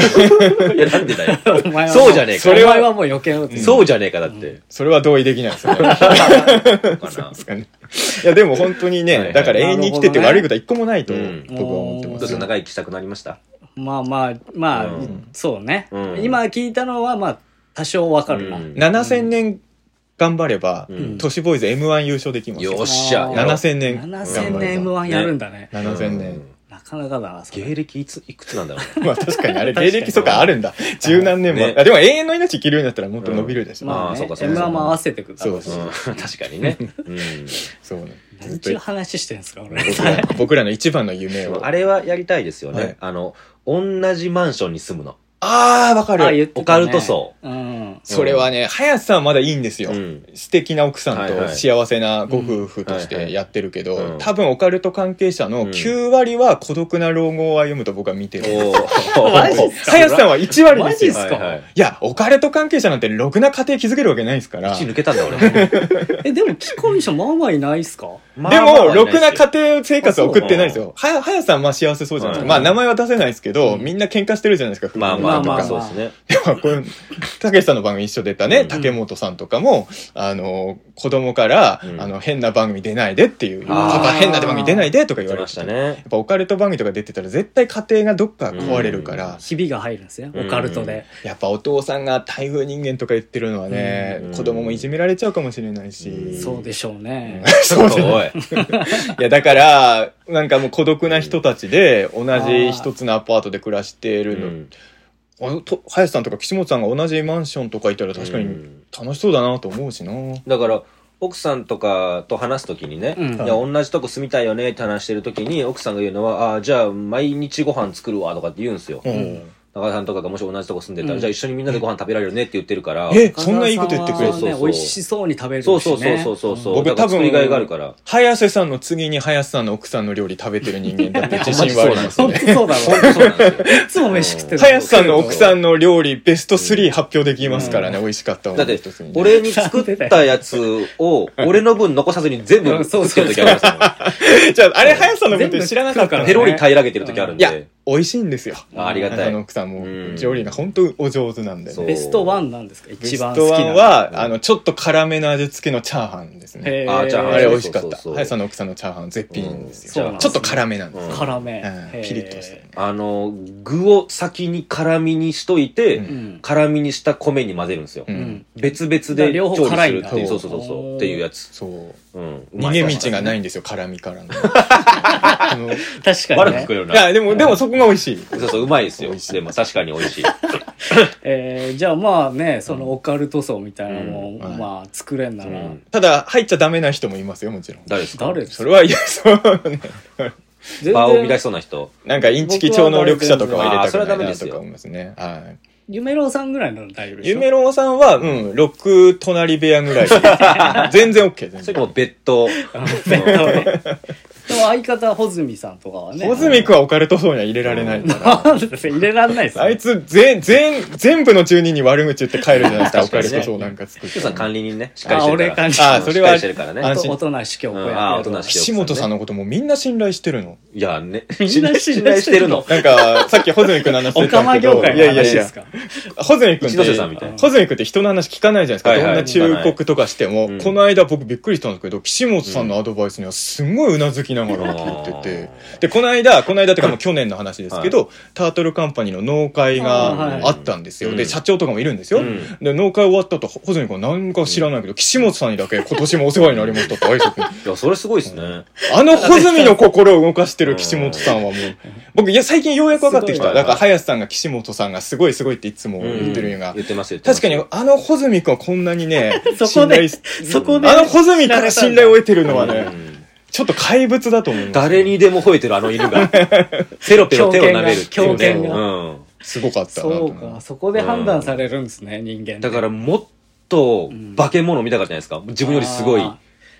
いや、なんでだよ。 お前はそうじゃねえか。 それはもう余計なこと言う。 そうじゃねえか、だって。 それは同意できないですよね。そうですかね。いや、でも本当にね、だから永遠に生きてて悪いことは一個もないと僕は思ってます。 どうぞ長生きしたくなりました？ まあまあ、まあ、うん、そうね、うん。今聞いたのは、まあ、多少わかるな。うん、 ななせんねん頑張れば、うん、都市ボーイズ エムワン 優勝できます。 よっしゃ。 ななせんねん。 ななせんねん エムワン やるんだね。 ななせんねん。 なかなかだな、 芸歴いつ、いくつなんだろう。 まあ確かに、あれ、芸歴とかあるんだ。十何年も。ね、あでも永遠の命生きるようになったらもっと伸びるでしょ。 うん、まあ、ね、そうか、そうか。エムワン も合わせてくる。 そうそう。 確かにね。うん。 そうね。 何ちゅう話してんすか、俺。 僕らの一番の夢を。 あれはやりたいですよね。あの、同じマンションに住むの。 ああ、わかる。 オカルト層。 うん。 それはね、林さんはまだいいんですよ。素敵な奥さんと幸せなご夫婦としてやってるけど、多分オカルト関係者のきゅうわりは孤独な老後を歩むと僕は見てる。林さんはいちわりですよ。 マジっすか？ いや、オカルト関係者なんてろくな家庭築けるわけないですから。 いち抜けたんだ俺。 え、でも既婚者まあまあいないっすか？ でも、ろくな家庭生活は送ってないですよ。はや、はやさんは幸せそうじゃないですか。まあ名前は出せないですけど、みんな喧嘩してるじゃないですか。 まあまあまあ、そうですね。 でも、これ、たけしさんの番組一緒出たね、竹本さんとかも、あの、子供から、あの、変な番組出ないでっていう、パパ変な番組出ないでとか言われましたね。やっぱオカルト番組とか出てたら絶対家庭がどっか壊れるから。 ひびが入るんですよ、オカルトで。 やっぱお父さんが台風人間とか言ってるのはね、子供もいじめられちゃうかもしれないし。 そうでしょうね。 そうですね。いや、だから、なんかもう孤独な人たちで、同じ一つのアパートで暮らしているの。あのと林さんとか岸本さんが同じマンションとかいたら確かに楽しそうだなと思うしな。 だから、奥さんとかと話すときにね、うん、いや、同じとこ住みたいよねって話してるときに、奥さんが言うのは、ああ、じゃあ、毎日ご飯作るわとかって言うんですよ。うん、中田さんとかがもし同じとこ住んでたら、うん、じゃあ一緒にみんなでご飯食べられるねって言ってるから。 え、そんないいこと言ってくれる。 そうそうそう。美味しそうに食べるしね。そうそうそうそうそう。僕多分、作りがいがあるから。 早瀬さんの次に早瀬さんの奥さんの料理食べてる人間だって自信はありますね。 本当そうだろ。本当そうなんですよ。いつも飯食ってる。 早瀬さんの奥さんの料理ベストスリー発表できますからね、美味しかったもの。 だって、俺に作ったやつを、俺の分残さずに全部作ってる時ありますもん。 じゃあ、あれ早瀬さんの分って知らなかったから。 ペロリ平らげてる時あるんで。 美味しいんですよ。 ありがたい。 あの奥さんも、料理が本当お上手なんで、ね。 ベストワンなんですか？一番好きな。 ベストワンは、あの、ちょっと辛めの味付けのチャーハンですね。 あ、チャーハン。 あれ美味しかった。林さんの奥さんのチャーハン絶品ですよ。ちょっと辛めなんです。 辛め。 ピリッとして。 あの、具を先に辛みにしといて、辛みにした米に混ぜるんですよ。別々で調理するっていう。 そうそうそうそう。っていうやつ。 そう。逃げ道がないんですよ、辛みからの。 確かに。 悪く聞こえるな。 いや、でも、でもそこが美味しい。 そうそう、うまいですよ。でも確かに美味しい。 えー、じゃあまあね、そのオカルト層みたいなのも、うん、まあ作れんなら、うん、 ただ入っちゃダメな人もいますよ、もちろん。 誰ですか？ 誰ですか？ それはいや、そうね。 場を乱しそうな人。 なんかインチキ超能力者とかは入れたくないなとか思いますね。はい。 夢郎さんぐらいなの大丈夫でしょ？ 夢郎さんは、うん、ろく隣部屋ぐらいで。全然 OK。全然。 それも別途。 別途ね。でも相方、穂積さんとかはね。 穂積君はオカルト層には入れられないから。 入れられないっすね。 あいつ、全、全、全部の住人に悪口言って帰るじゃないですか、オカルト層なんか作って。 さん管理人ね、しっかりしてるから。 あ、俺管理人。 あ、それは、 安心。大人しきょうこや。 あ、大人しきょう。 岸本さんのこともみんな信頼してるの。 いや、ね。 みんな信頼してるの。 なんか、さっき穂積君の話してたけど。 オカマ業界の話ですか？ 穂積君って、穂積君って人の話聞かないじゃないですか。どんな忠告とかしても。この間僕びっくりしたんですけど、岸本さんのアドバイスにはすごいうなずきながら聞いてて。で、この間、この間ってかもう去年の話ですけど、はい、タートルカンパニーの納会があったんですよ。はい、で、社長とかもいるんですよ。うん、で、納会終わった後、穂積君は何か知らないけど、岸本さんにだけ今年もお世話になりましたって挨拶に。 いや、それすごいですね。 あの穂積の心を動かしてる岸本さんはもう、僕、いや、最近ようやく分かってきた。だから、林さんが岸本さんがすごいすごいっていつも言ってるのが。 言ってますよ。 確かに、あの穂積君はこんなにね、 そこで、そこで。 あの穂積から信頼を得てるのはね、ちょっと怪物だと思う。 誰にでも吠えてるあの犬が。ペロペロ手を舐める。 狂犬が。 うん。すごかったな。 そうか。そこで判断されるんですね、人間。 だからもっと化け物見たかったじゃないですか。自分よりすごい。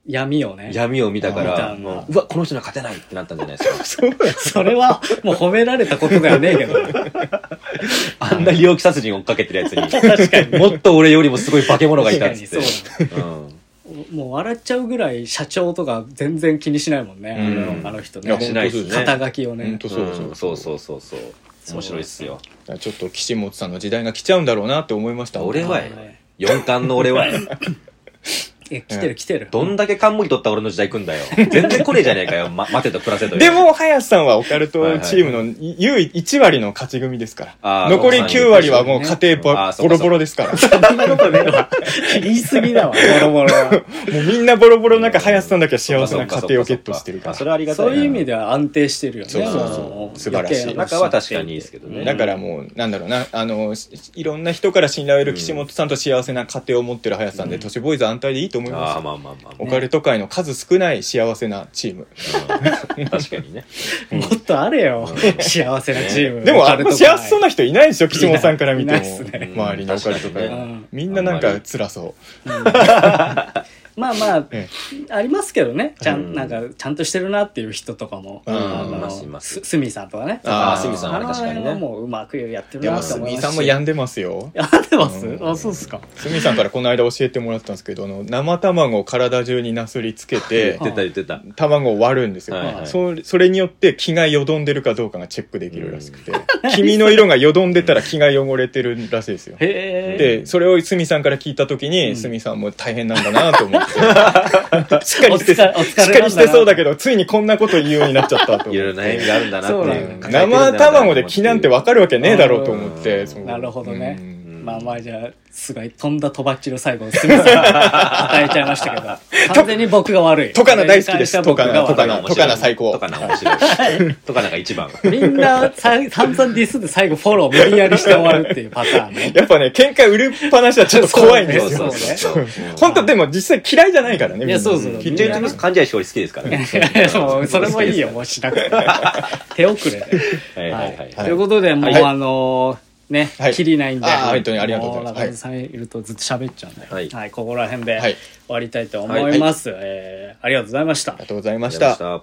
闇をね。 闇を見たから、うわ、この人には勝てないってなったんじゃないですか。 それは、もう褒められたことではねえけど。 あんな猟奇殺人追っかけてるやつに。確かに。もっと俺よりもすごい化け物がいたっつって。そうだね。 もう笑っちゃうぐらい社長とか全然気にしないもんね。あの人ね。 しないですね。 肩書きをね。 本当そうそうそうそうそう。面白いっすよ。 ちょっと岸本さんの時代が来ちゃうんだろうなって思いました。 俺は四冠の俺はえ、来てる来てる。 どんだけ冠取った俺の時代来んだよ。全然来ねえじゃねえかよ。ま、待てと暮らせと。 でも、林さんはオカルトチームの唯一いち割の勝ち組ですから。残りきゅう割はもう家庭ボロボロですから。 そんなことねえわ。言い過ぎだわ、ボロボロは。 もうみんなボロボロの中、林さんだけは幸せな家庭をゲットしてるから。 それはありがたい。 そういう意味では安定してるよね。 そうそうそう。素晴らしい。 中は確かにいいですけどね。 だからもう、なんだろうな、あの、いろんな人から信頼を得る岸本さんと幸せな家庭を持ってる林さんで、都市ボーイズ安泰でいいと思います。 ああ、まあまあまあ。 オカルト界の数少ない幸せなチーム。 確かにね。 もっとあれよ。幸せなチーム。 でも、幸せそうな人いないでしょ、岸本さんから見ても。周りのオカルト界。みんななんか辛そう。 まあまあ、ありますけどね。ちゃん、なんか、ちゃんとしてるなっていう人とかも。あの、すみさんとかね。 ああ、すみさんは確かにね。 もううまくやってるなって思います。 すみさんも病んでますよ。 病んでますあ、そうですか。 すみさんからこの間教えてもらったんですけど、生卵を体中になすりつけて、 言ってた言ってた。 卵を割るんですよ。それによって気がよどんでるかどうかがチェックできるらしくて。黄身の色がよどんでたら気が汚れてるらしいですよ。で、それをすみさんから聞いたときに、すみさんも大変なんだなと思って。しっかりして、しっかりしてそうだけど、ついにこんなこと言うようになっちゃったと。 いろいろ悩みがあるんだなっていう。 生卵で気なんてわかるわけねえだろうと思って。 なるほどね。まあまあじゃあ、すごい飛んだとばっちりを最後、すみません。与えちゃいましたけど。完全に僕が悪い。 トカナ大好きです。トカナ、トカナ、トカナ最高。 トカナ面白い。トカナが一番。 みんな散々ディスで最後フォロー無理やりして終わるっていうパターンね。 やっぱね、喧嘩売るっぱなしはちょっと怖いんですよ。そうね。本当でも実際嫌いじゃないからね。 いや、そうそう。 キッチンの患者勝利好きですからね。 いや、もう、それもいいよ、もうしなくて。手遅れ。 はいはいはい。 ということで、もうあの、ね、きりないんで。 あ、本当にありがとうございます。 中田さんいるとずっと喋っちゃうんで。 はい。 はい、ここら辺で終わりたいと思います。えー、ありがとうございました。ありがとうございました。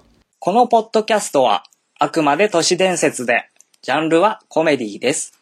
このポッドキャストは、あくまで都市伝説で、ジャンルはコメディです。